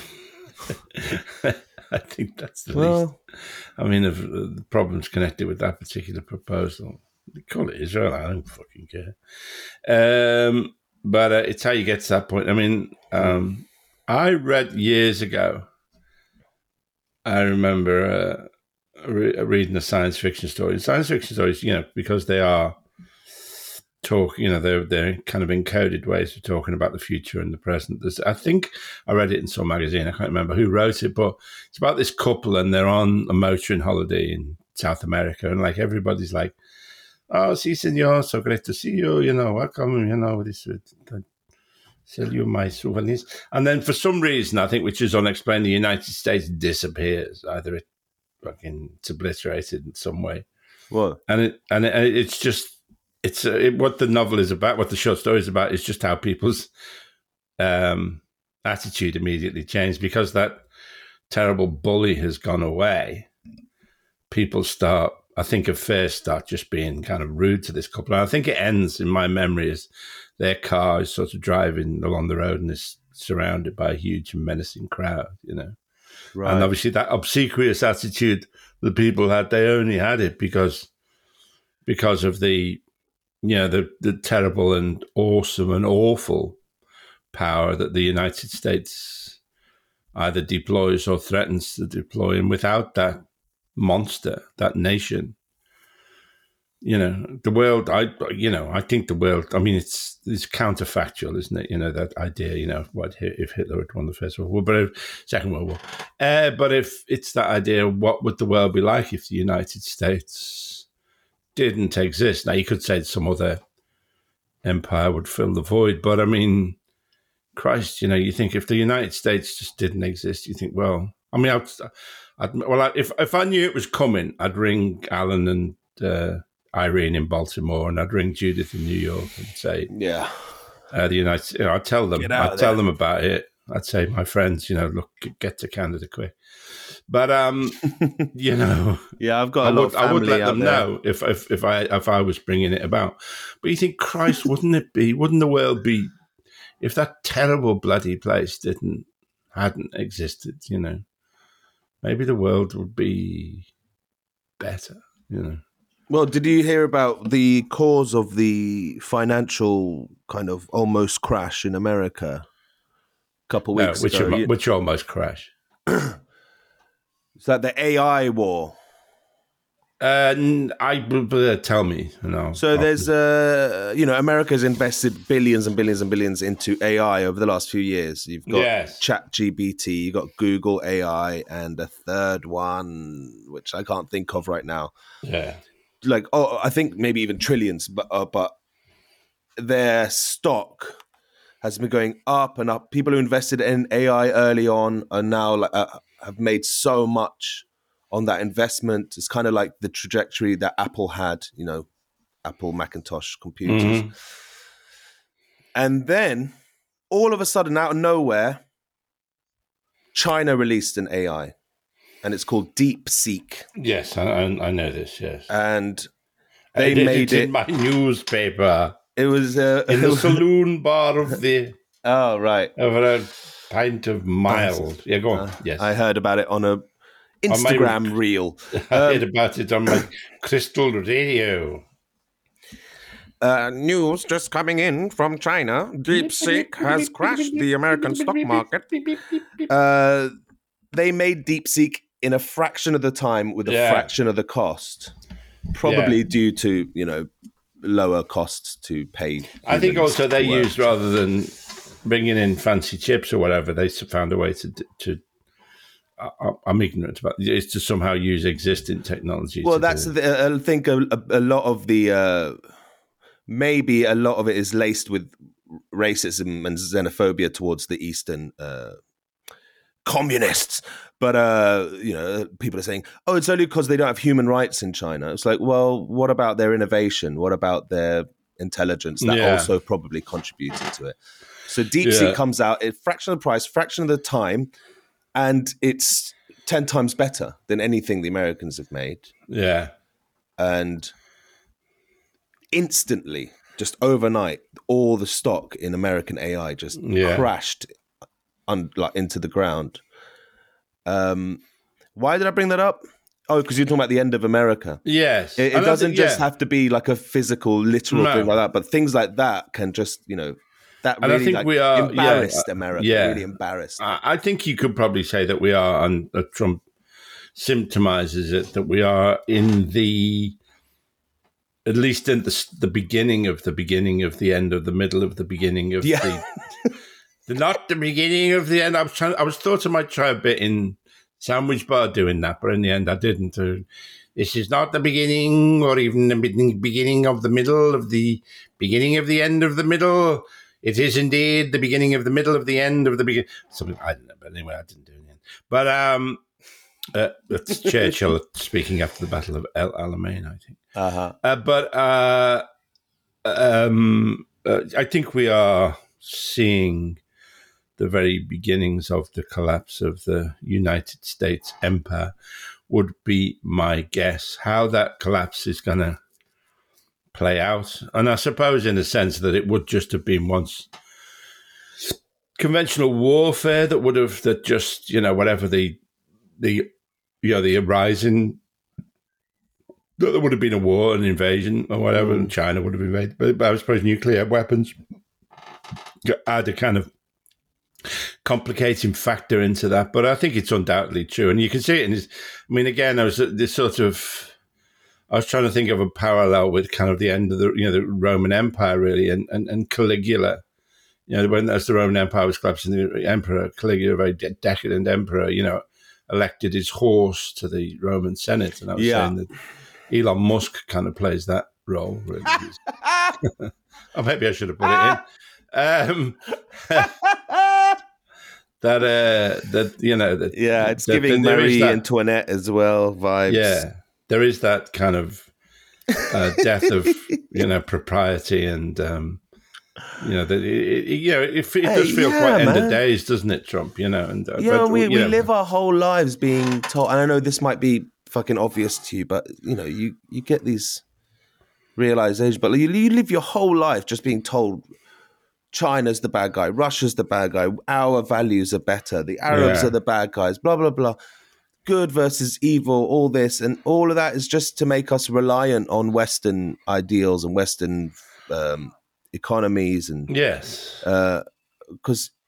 I think that's the least. I mean, the problems connected with that particular proposal. They call it Israel. I don't fucking care. But it's how you get to that point. I mean, I read years ago, I remember reading a science fiction story. And science fiction stories, because they are talking, they're kind of encoded ways of talking about the future and the present. I think I read it in some magazine. I can't remember who wrote it, but it's about this couple and they're on a motoring holiday in South America, and like everybody's like, "Oh, si, senor, so great to see you. Welcome. This sell you my souvenirs." And then for some reason, I think, which is unexplained, the United States disappears. Either it's obliterated in some way. What? And it's just. What the novel is about, what the short story is about, is just how people's attitude immediately changed because that terrible bully has gone away. People start just being kind of rude to this couple. And I think it ends, in my memory, as their car is sort of driving along the road and is surrounded by a huge and menacing crowd, Right. And obviously that obsequious attitude the people had, they only had it because of the the terrible and awesome and awful power that the United States either deploys or threatens to deploy. And without that monster, that nation, the world, I think the world, I mean, it's counterfactual, isn't it? That idea, what if Hitler had won the First World War, but Second World War. But if it's that idea, what would the world be like if the United States didn't exist? Now, you could say some other empire would fill the void, but I mean, Christ, you think if the United States just didn't exist, you think, well, I mean, if I knew it was coming, I'd ring Alan and Irene in Baltimore, and I'd ring Judith in New York and say, yeah, the United, I'd tell them about it. I'd say, my friends, look, get to Canada quick. But yeah, I've got a lot of family. I would let them there. know if I was bringing it about. But you think, Christ, wouldn't the world be, if that terrible bloody place hadn't existed? Maybe the world would be better. Well, did you hear about the cause of the financial kind of almost crash in America? couple weeks ago. Which almost crashed. Is that the AI war? Tell me. So there's, America's invested billions and billions and billions into AI over the last few years. You've got ChatGPT, you've got Google AI, and a third one, which I can't think of right now. Yeah. I think maybe even trillions, but their stock has been going up and up. People who invested in AI early on are now have made so much on that investment. It's kind of like the trajectory that Apple had, Apple Macintosh computers. Mm-hmm. And then all of a sudden, out of nowhere, China released an AI, and it's called DeepSeek. Yes, I know this, yes. And they made it in my newspaper. It was in the saloon bar of the... Oh, right. Over a pint of mild. Yeah, go on. Yes. I heard about it on a Instagram reel. I heard about it on my crystal radio. News just coming in from China. DeepSeek has crashed the American stock market. They made DeepSeek in a fraction of the time with a fraction of the cost. Probably due to, lower costs to pay. I think also they used, rather than bringing in fancy chips or whatever, they found a way to I'm ignorant about it, is to somehow use existing technology. Well, that's I think a lot of the maybe a lot of it is laced with racism and xenophobia towards the Eastern communists. But people are saying, "Oh, it's only because they don't have human rights in China." It's like, well, what about their innovation? What about their intelligence that also probably contributed to it? So DeepSeek comes out at fraction of the price, fraction of the time, and it's 10 times better than anything the Americans have made. Yeah. And instantly, just overnight, all the stock in American AI just crashed into the ground. Why did I bring that up? Oh, because you're talking about the end of America. Yes. It doesn't just have to be like a physical, literal thing like that, but things like that can just, that really, and I think we are embarrassed America, really embarrassed. I think you could probably say that we are, and Trump symptomizes it, that we are in at least in the beginning of the end of the middle of the beginning of not the beginning of the end. I was thought I might try a bit in Sandwich Bar doing that, but in the end I didn't. This is not the beginning, or even the beginning of the middle of the beginning of the end of the middle. It is indeed the beginning of the middle of the end of the beginning. Something I don't know, but anyway, I didn't do it again. But that's Churchill speaking after the Battle of El Alamein, I think. I think we are seeing the very beginnings of the collapse of the United States empire, would be my guess. How that collapse is going to play out. And I suppose in the sense that it would just have been once conventional warfare that would have, that just, whatever the rising, that there would have been a war, an invasion or whatever, and China would have invaded. But I suppose nuclear weapons add a kind of complicating factor into that. But I think it's undoubtedly true. And you can see it in this. I mean, again, I was trying to think of a parallel with kind of the end of the Roman Empire, really, and Caligula. As the Roman Empire was collapsing, the Emperor Caligula, a very decadent emperor, elected his horse to the Roman Senate. And I was saying that Elon Musk kind of plays that role, really. Or maybe I should have put it in. It's giving Marie Antoinette as well vibes. Yeah, there is that kind of death of propriety, and it does feel quite end of days, doesn't it, Trump? We live our whole lives being told, and I know this might be fucking obvious to you, but you get these realizations, but you live your whole life just being told China's the bad guy, Russia's the bad guy, our values are better, the Arabs are the bad guys, blah, blah, blah. Good versus evil, all this, and all of that is just to make us reliant on Western ideals and Western economies. And yes. Because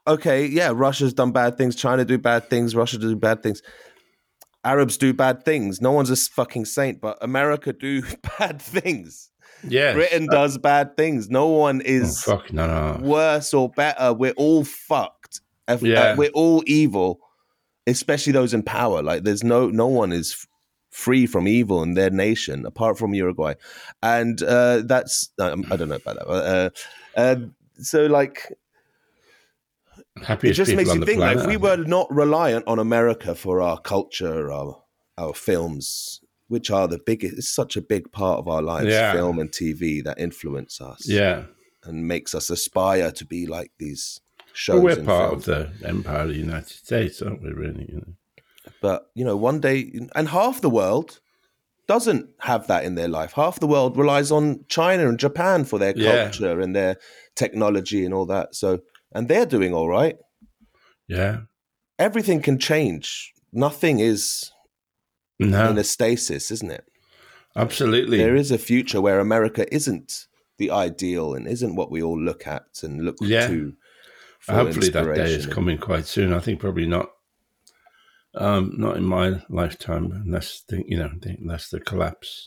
okay, yeah, Russia's done bad things, China do bad things, Russia do bad things. Arabs do bad things. No one's a fucking saint, but America do bad things. Yes. Britain does bad things. No one is worse or better. We're all fucked. We're all evil, especially those in power. Like there's no one is free from evil in their nation apart from Uruguay. And that's, I don't know about that. So like, happiest it just makes you think, planet, like, if we were not reliant on America for our culture, our films, which are the biggest, it's such a big part of our lives, film and TV that influence us. Yeah. And makes us aspire to be like these shows. Well, we're part of the empire of the United States, aren't we, really? You know? But, you know, one day, and half the world doesn't have that in their life. Half the world relies on China and Japan for their culture and their technology and all that. So, and they're doing all right. Yeah. Everything can change. Nothing is in a stasis, isn't it? Absolutely. There is a future where America isn't the ideal and isn't what we all look at and look to. Hopefully that day is coming quite soon. I think probably not in my lifetime, unless the collapse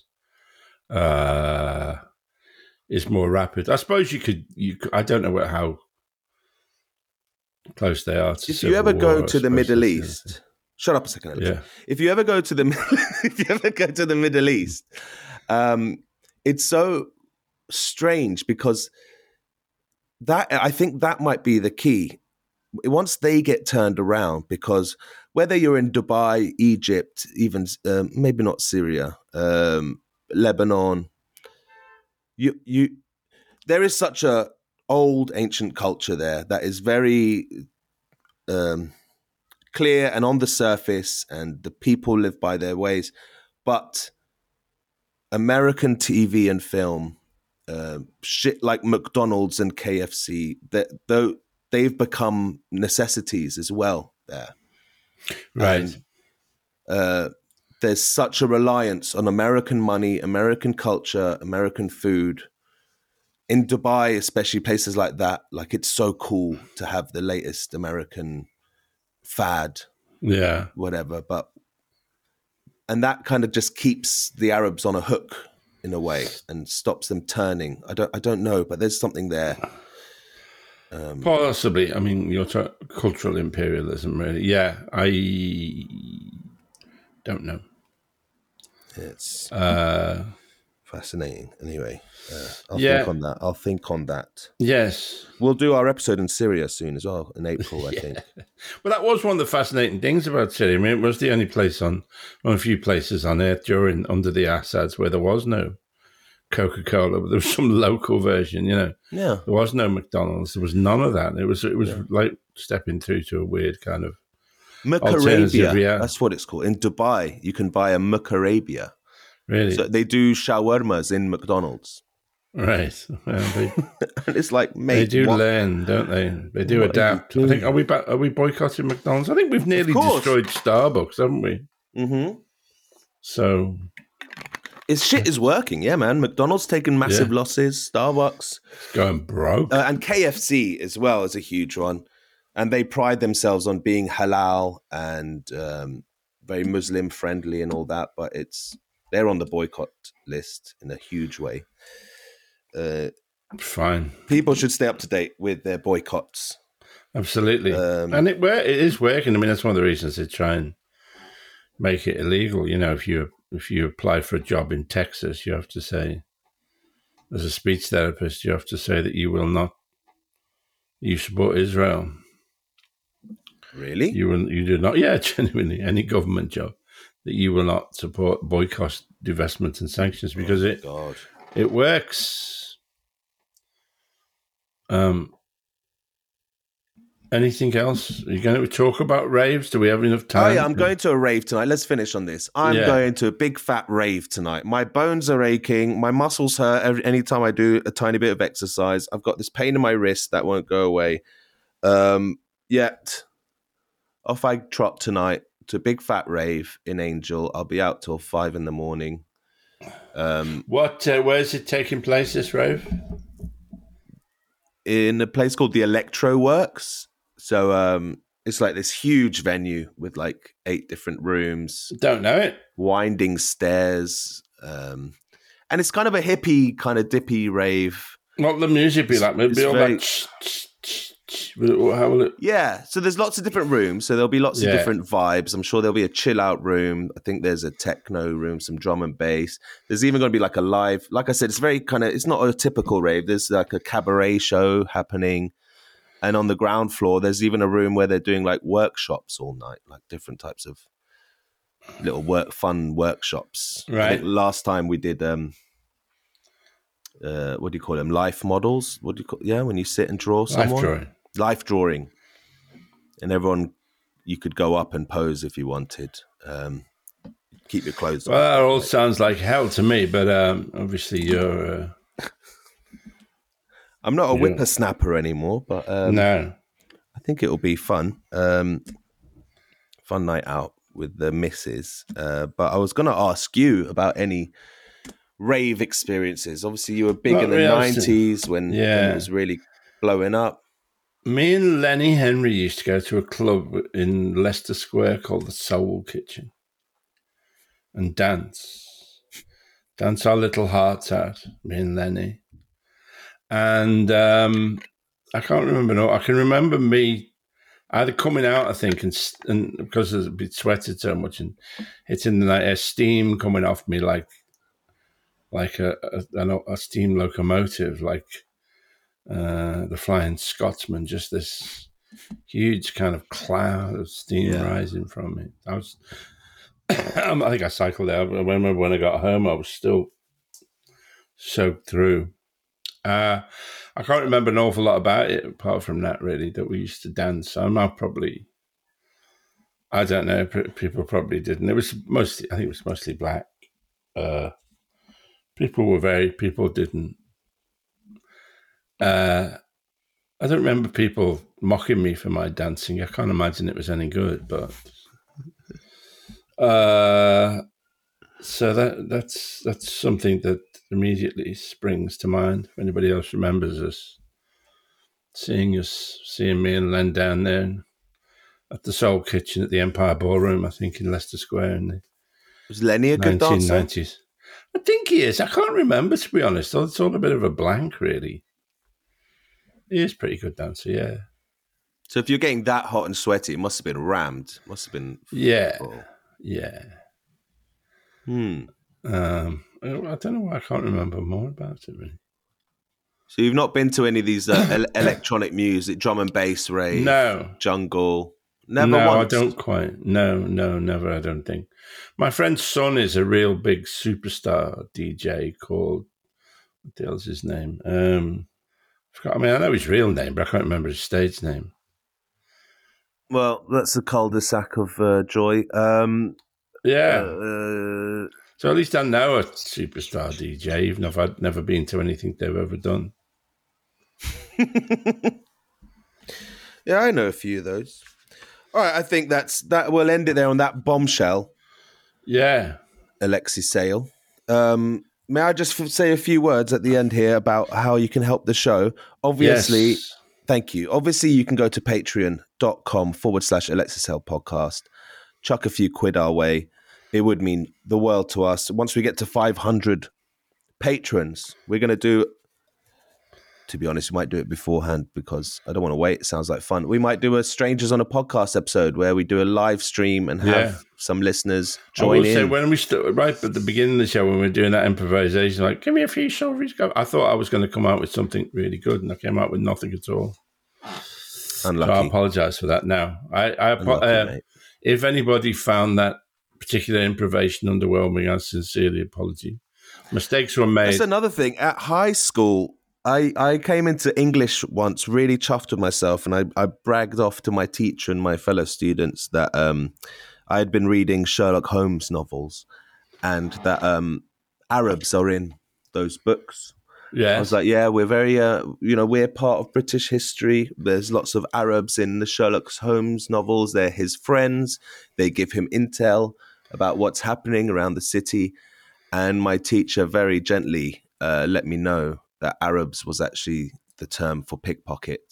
is more rapid. I suppose you could. I don't know how close they are to if you ever go to the Middle East, shut up a second. Yeah. If you ever go to the Middle East, it's so strange because I think that might be the key. Once they get turned around, because whether you're in Dubai, Egypt, even maybe not Syria, Lebanon, there is such a old ancient culture there that is very clear and on the surface, and the people live by their ways. But American TV and film, shit like McDonald's and KFC, they've become necessities as well there. Right. And, there's such a reliance on American money, American culture, American food. In Dubai, especially places like that, like it's so cool to have the latest American fad, whatever. And that kind of just keeps the Arabs on a hook in a way and stops them turning. I don't know, but there's something there. Possibly. I mean, you're talking cultural imperialism, really. Yeah, I don't know. It's fascinating. Anyway, I'll think on that. Yes. We'll do our episode in Syria soon as well, in April, I think. Well, that was one of the fascinating things about Syria. I mean, it was the only place one of a few places on earth under the Assads where there was no Coca-Cola, but there was some local version, you know. Yeah. There was no McDonald's. There was none of that. It was like stepping through to a weird kind of Mukarabia, that's what it's called. In Dubai, you can buy a Mukarabia. Really? So they do shawarmas in McDonald's. Right. Well, and it's like, mate, they do learn, don't they? They do adapt. I think, are we boycotting McDonald's? I think we've nearly destroyed Starbucks, haven't we? Mm-hmm. So shit is working, yeah, man. McDonald's taking massive losses. Starbucks going broke, and KFC as well is a huge one. And they pride themselves on being halal and very Muslim friendly and all that, but they're on the boycott list in a huge way. Fine. People should stay up to date with their boycotts. Absolutely. And it is working. I mean, that's one of the reasons they try and make it illegal. You know, if you apply for a job in Texas, you have to say, as a speech therapist, you have to say that you support Israel. Really? You do not, genuinely, any government job, that you will not support boycott, divestment and sanctions because it works. Anything else? Are you going to talk about raves? Do we have enough time? Oh, yeah, I'm going to a rave tonight. Let's finish on this. I'm going to a big fat rave tonight. My bones are aching. My muscles hurt anytime I do a tiny bit of exercise. I've got this pain in my wrist that won't go away. Yet, off I trot tonight to a big fat rave in Angel. I'll be out till 5 a.m. Where is it taking place, this rave? In a place called the Electro Works. So it's like this huge venue with like 8 different rooms. Don't know it. Winding stairs. And it's kind of a hippie, kind of dippy rave. What the music be like? Maybe all very... How will it? Yeah, so there's lots of different rooms. So there'll be lots of different vibes. I'm sure there'll be a chill out room. I think there's a techno room, some drum and bass. There's even going to be like a live, like I said, it's very kind of, it's not a typical rave. There's like a cabaret show happening. And on the ground floor, there's even a room where they're doing like workshops all night, like different types of little fun workshops. Right. I think last time we did, what do you call them? Life models? What do you call? Yeah, when you sit and draw someone. Life drawing. And everyone, you could go up and pose if you wanted. Keep your clothes on. Well, that all sounds like hell to me, but obviously you're... I'm not a whippersnapper anymore, but no, I think it'll be fun. Fun night out with the missus. But I was going to ask you about any rave experiences. Obviously, you were big in the 90s when it was really blowing up. Me and Lenny Henry used to go to a club in Leicester Square called the Soul Kitchen and dance our little hearts out, me and Lenny. And I can't remember. No, I can remember me either coming out, I think, and because I'd been sweated so much and hitting the night air, steam coming off me like a steam locomotive, like the Flying Scotsman. Just this huge kind of cloud of steam rising from it. I think I cycled out. I remember when I got home, I was still soaked through. I can't remember an awful lot about it apart from that, really, that we used to dance. I don't know, people probably didn't. I think it was mostly black. People didn't. I don't remember people mocking me for my dancing. I can't imagine it was any good, but so that's something that immediately springs to mind. If anybody else remembers us, seeing me and Len down there at the Soul Kitchen at the Empire Ballroom, I think in Leicester Square in the was Lenny a good 1990s. Dancer? I think he is. I can't remember, to be honest. It's all a bit of a blank, really. He is a pretty good dancer, yeah. So if you're getting that hot and sweaty, it must have been rammed. Must have been... Yeah. Full. Yeah. I don't know why I can't remember more about it, really. So you've not been to any of these electronic music, drum and bass rave, jungle? Never once? I don't quite. No, never, I don't think. My friend's son is a real big superstar DJ called, what the hell's his name? I know his real name, but I can't remember his stage name. Well, that's the cul-de-sac of joy. So at least I know a superstar DJ, even if I'd never been to anything they've ever done. Yeah, I know a few of those. All right, I think that we'll end it there on that bombshell. Yeah. Alexis Sayle. May I just say a few words at the end here about how you can help the show? Obviously, yes. Thank you. Obviously, you can go to patreon.com/Alexis Sayle podcast. Chuck a few quid our way. It would mean the world to us. Once we get to 500 patrons, we're going to do, to be honest, we might do it beforehand because I don't want to wait. It sounds like fun. We might do a Strangers on a Podcast episode where we do a live stream and have some listeners join in. So when we right at the beginning of the show, when we were doing that improvisation, like, give me a few stories. I thought I was going to come out with something really good, and I came out with nothing at all. Unlucky. So I apologize for that now. If anybody found that particular improvisation underwhelming, I sincerely apologize. Mistakes were made. That's another thing. At high school, I came into English once really chuffed with myself, and I bragged off to my teacher and my fellow students that I had been reading Sherlock Holmes novels and that Arabs are in those books. Yeah, I was like, yeah, we're very, we're part of British history. There's lots of Arabs in the Sherlock Holmes novels. They're his friends. They give him intel about what's happening around the city. And my teacher very gently let me know that Arabs was actually the term for pickpockets.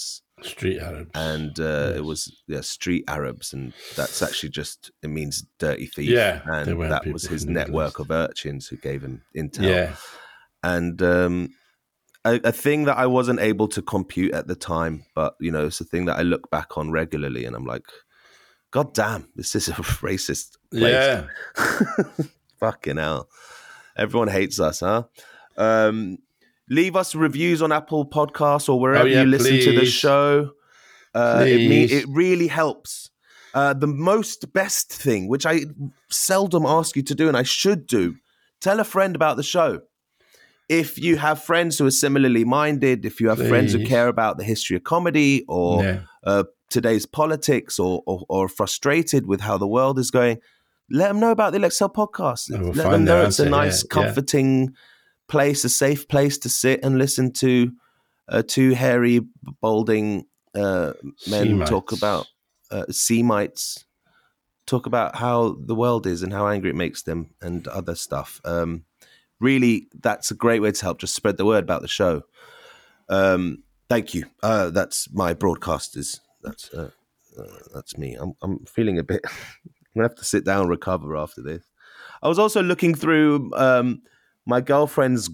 Street Arabs. And it was street Arabs, and that's actually it means dirty thief. Yeah, and that was his network of urchins who gave him intel. Yeah. And a thing that I wasn't able to compute at the time, but, it's a thing that I look back on regularly, and I'm like, God damn, this is a racist place. Yeah. Fucking hell. Everyone hates us, huh? Leave us reviews on Apple Podcasts or wherever you listen to the show. It really helps. The best thing, which I seldom ask you to do and I should do, tell a friend about the show. If you have friends who are similarly minded, if you have friends who care about the history of comedy or today's politics or are frustrated with how the world is going, let them know about the Alexi podcast. Let them know it's a nice, comforting place, a safe place to sit and listen to two hairy, balding men Semites. Talk about Semites, talk about how the world is and how angry it makes them and other stuff. Really, that's a great way to help just spread the word about the show. Thank you. That's my broadcasters. That's me. I'm feeling a bit... I'm going to have to sit down and recover after this. I was also looking through my girlfriend's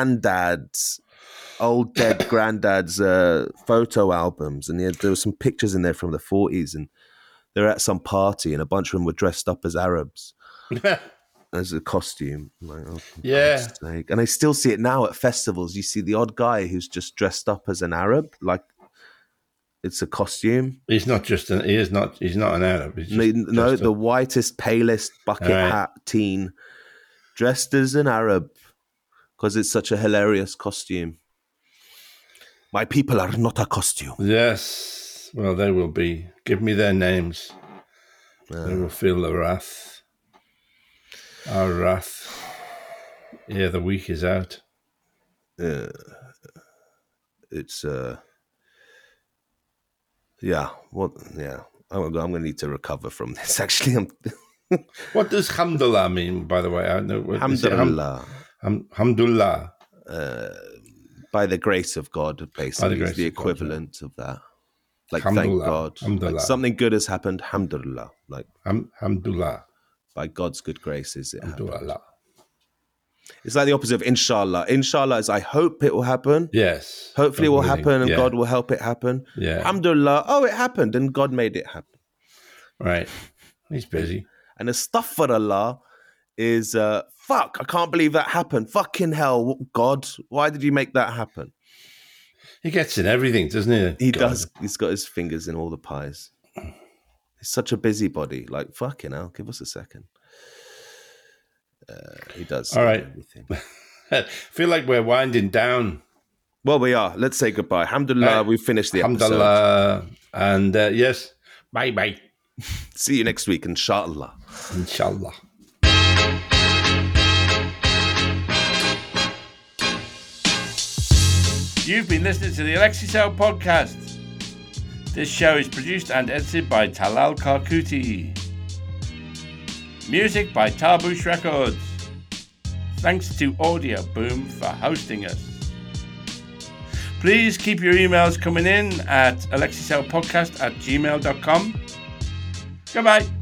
old dead granddad's photo albums. And there were some pictures in there from the 40s. And they're at some party and a bunch of them were dressed up as Arabs. As a costume. Like, and I still see it now at festivals. You see the odd guy who's just dressed up as an Arab, like it's a costume. He's not an Arab. The whitest, palest bucket hat teen dressed as an Arab because it's such a hilarious costume. My people are not a costume. Yes. Well, they will be. Give me their names. They will feel the wrath. Our wrath. Yeah, the week is out. It's yeah. What? Yeah. I'm going to need to recover from this. Actually, What does hamdulillah mean? By the way, I know. Hamdulillah. Hamdulillah. By the grace of God, basically, is the equivalent of that. Like, thank God. Like, something good has happened. Hamdulillah. Like, Hamdulillah. By God's good graces, it happened. It's like the opposite of inshallah. Inshallah is I hope it will happen. Yes. Hopefully it will happen and God will help it happen. Yeah. Alhamdulillah, it happened and God made it happen. Right. He's busy. And astaghfirullah is, fuck, I can't believe that happened. Fucking hell, God, why did you make that happen? He gets in everything, doesn't he? He does. He's got his fingers in all the pies. He's such a busybody. Like, fucking hell, give us a second. He does. All right. I feel like we're winding down. Well, we are. Let's say goodbye. Alhamdulillah, we've finished the episode. Alhamdulillah. And yes, bye-bye. See you next week, inshallah. Inshallah. You've been listening to the Alexi Sale podcast. This show is produced and edited by Talal Karkuti. Music by Tarbush Records. Thanks to Audio Boom for hosting us. Please keep your emails coming in at alexisalepodcast@gmail.com. Goodbye.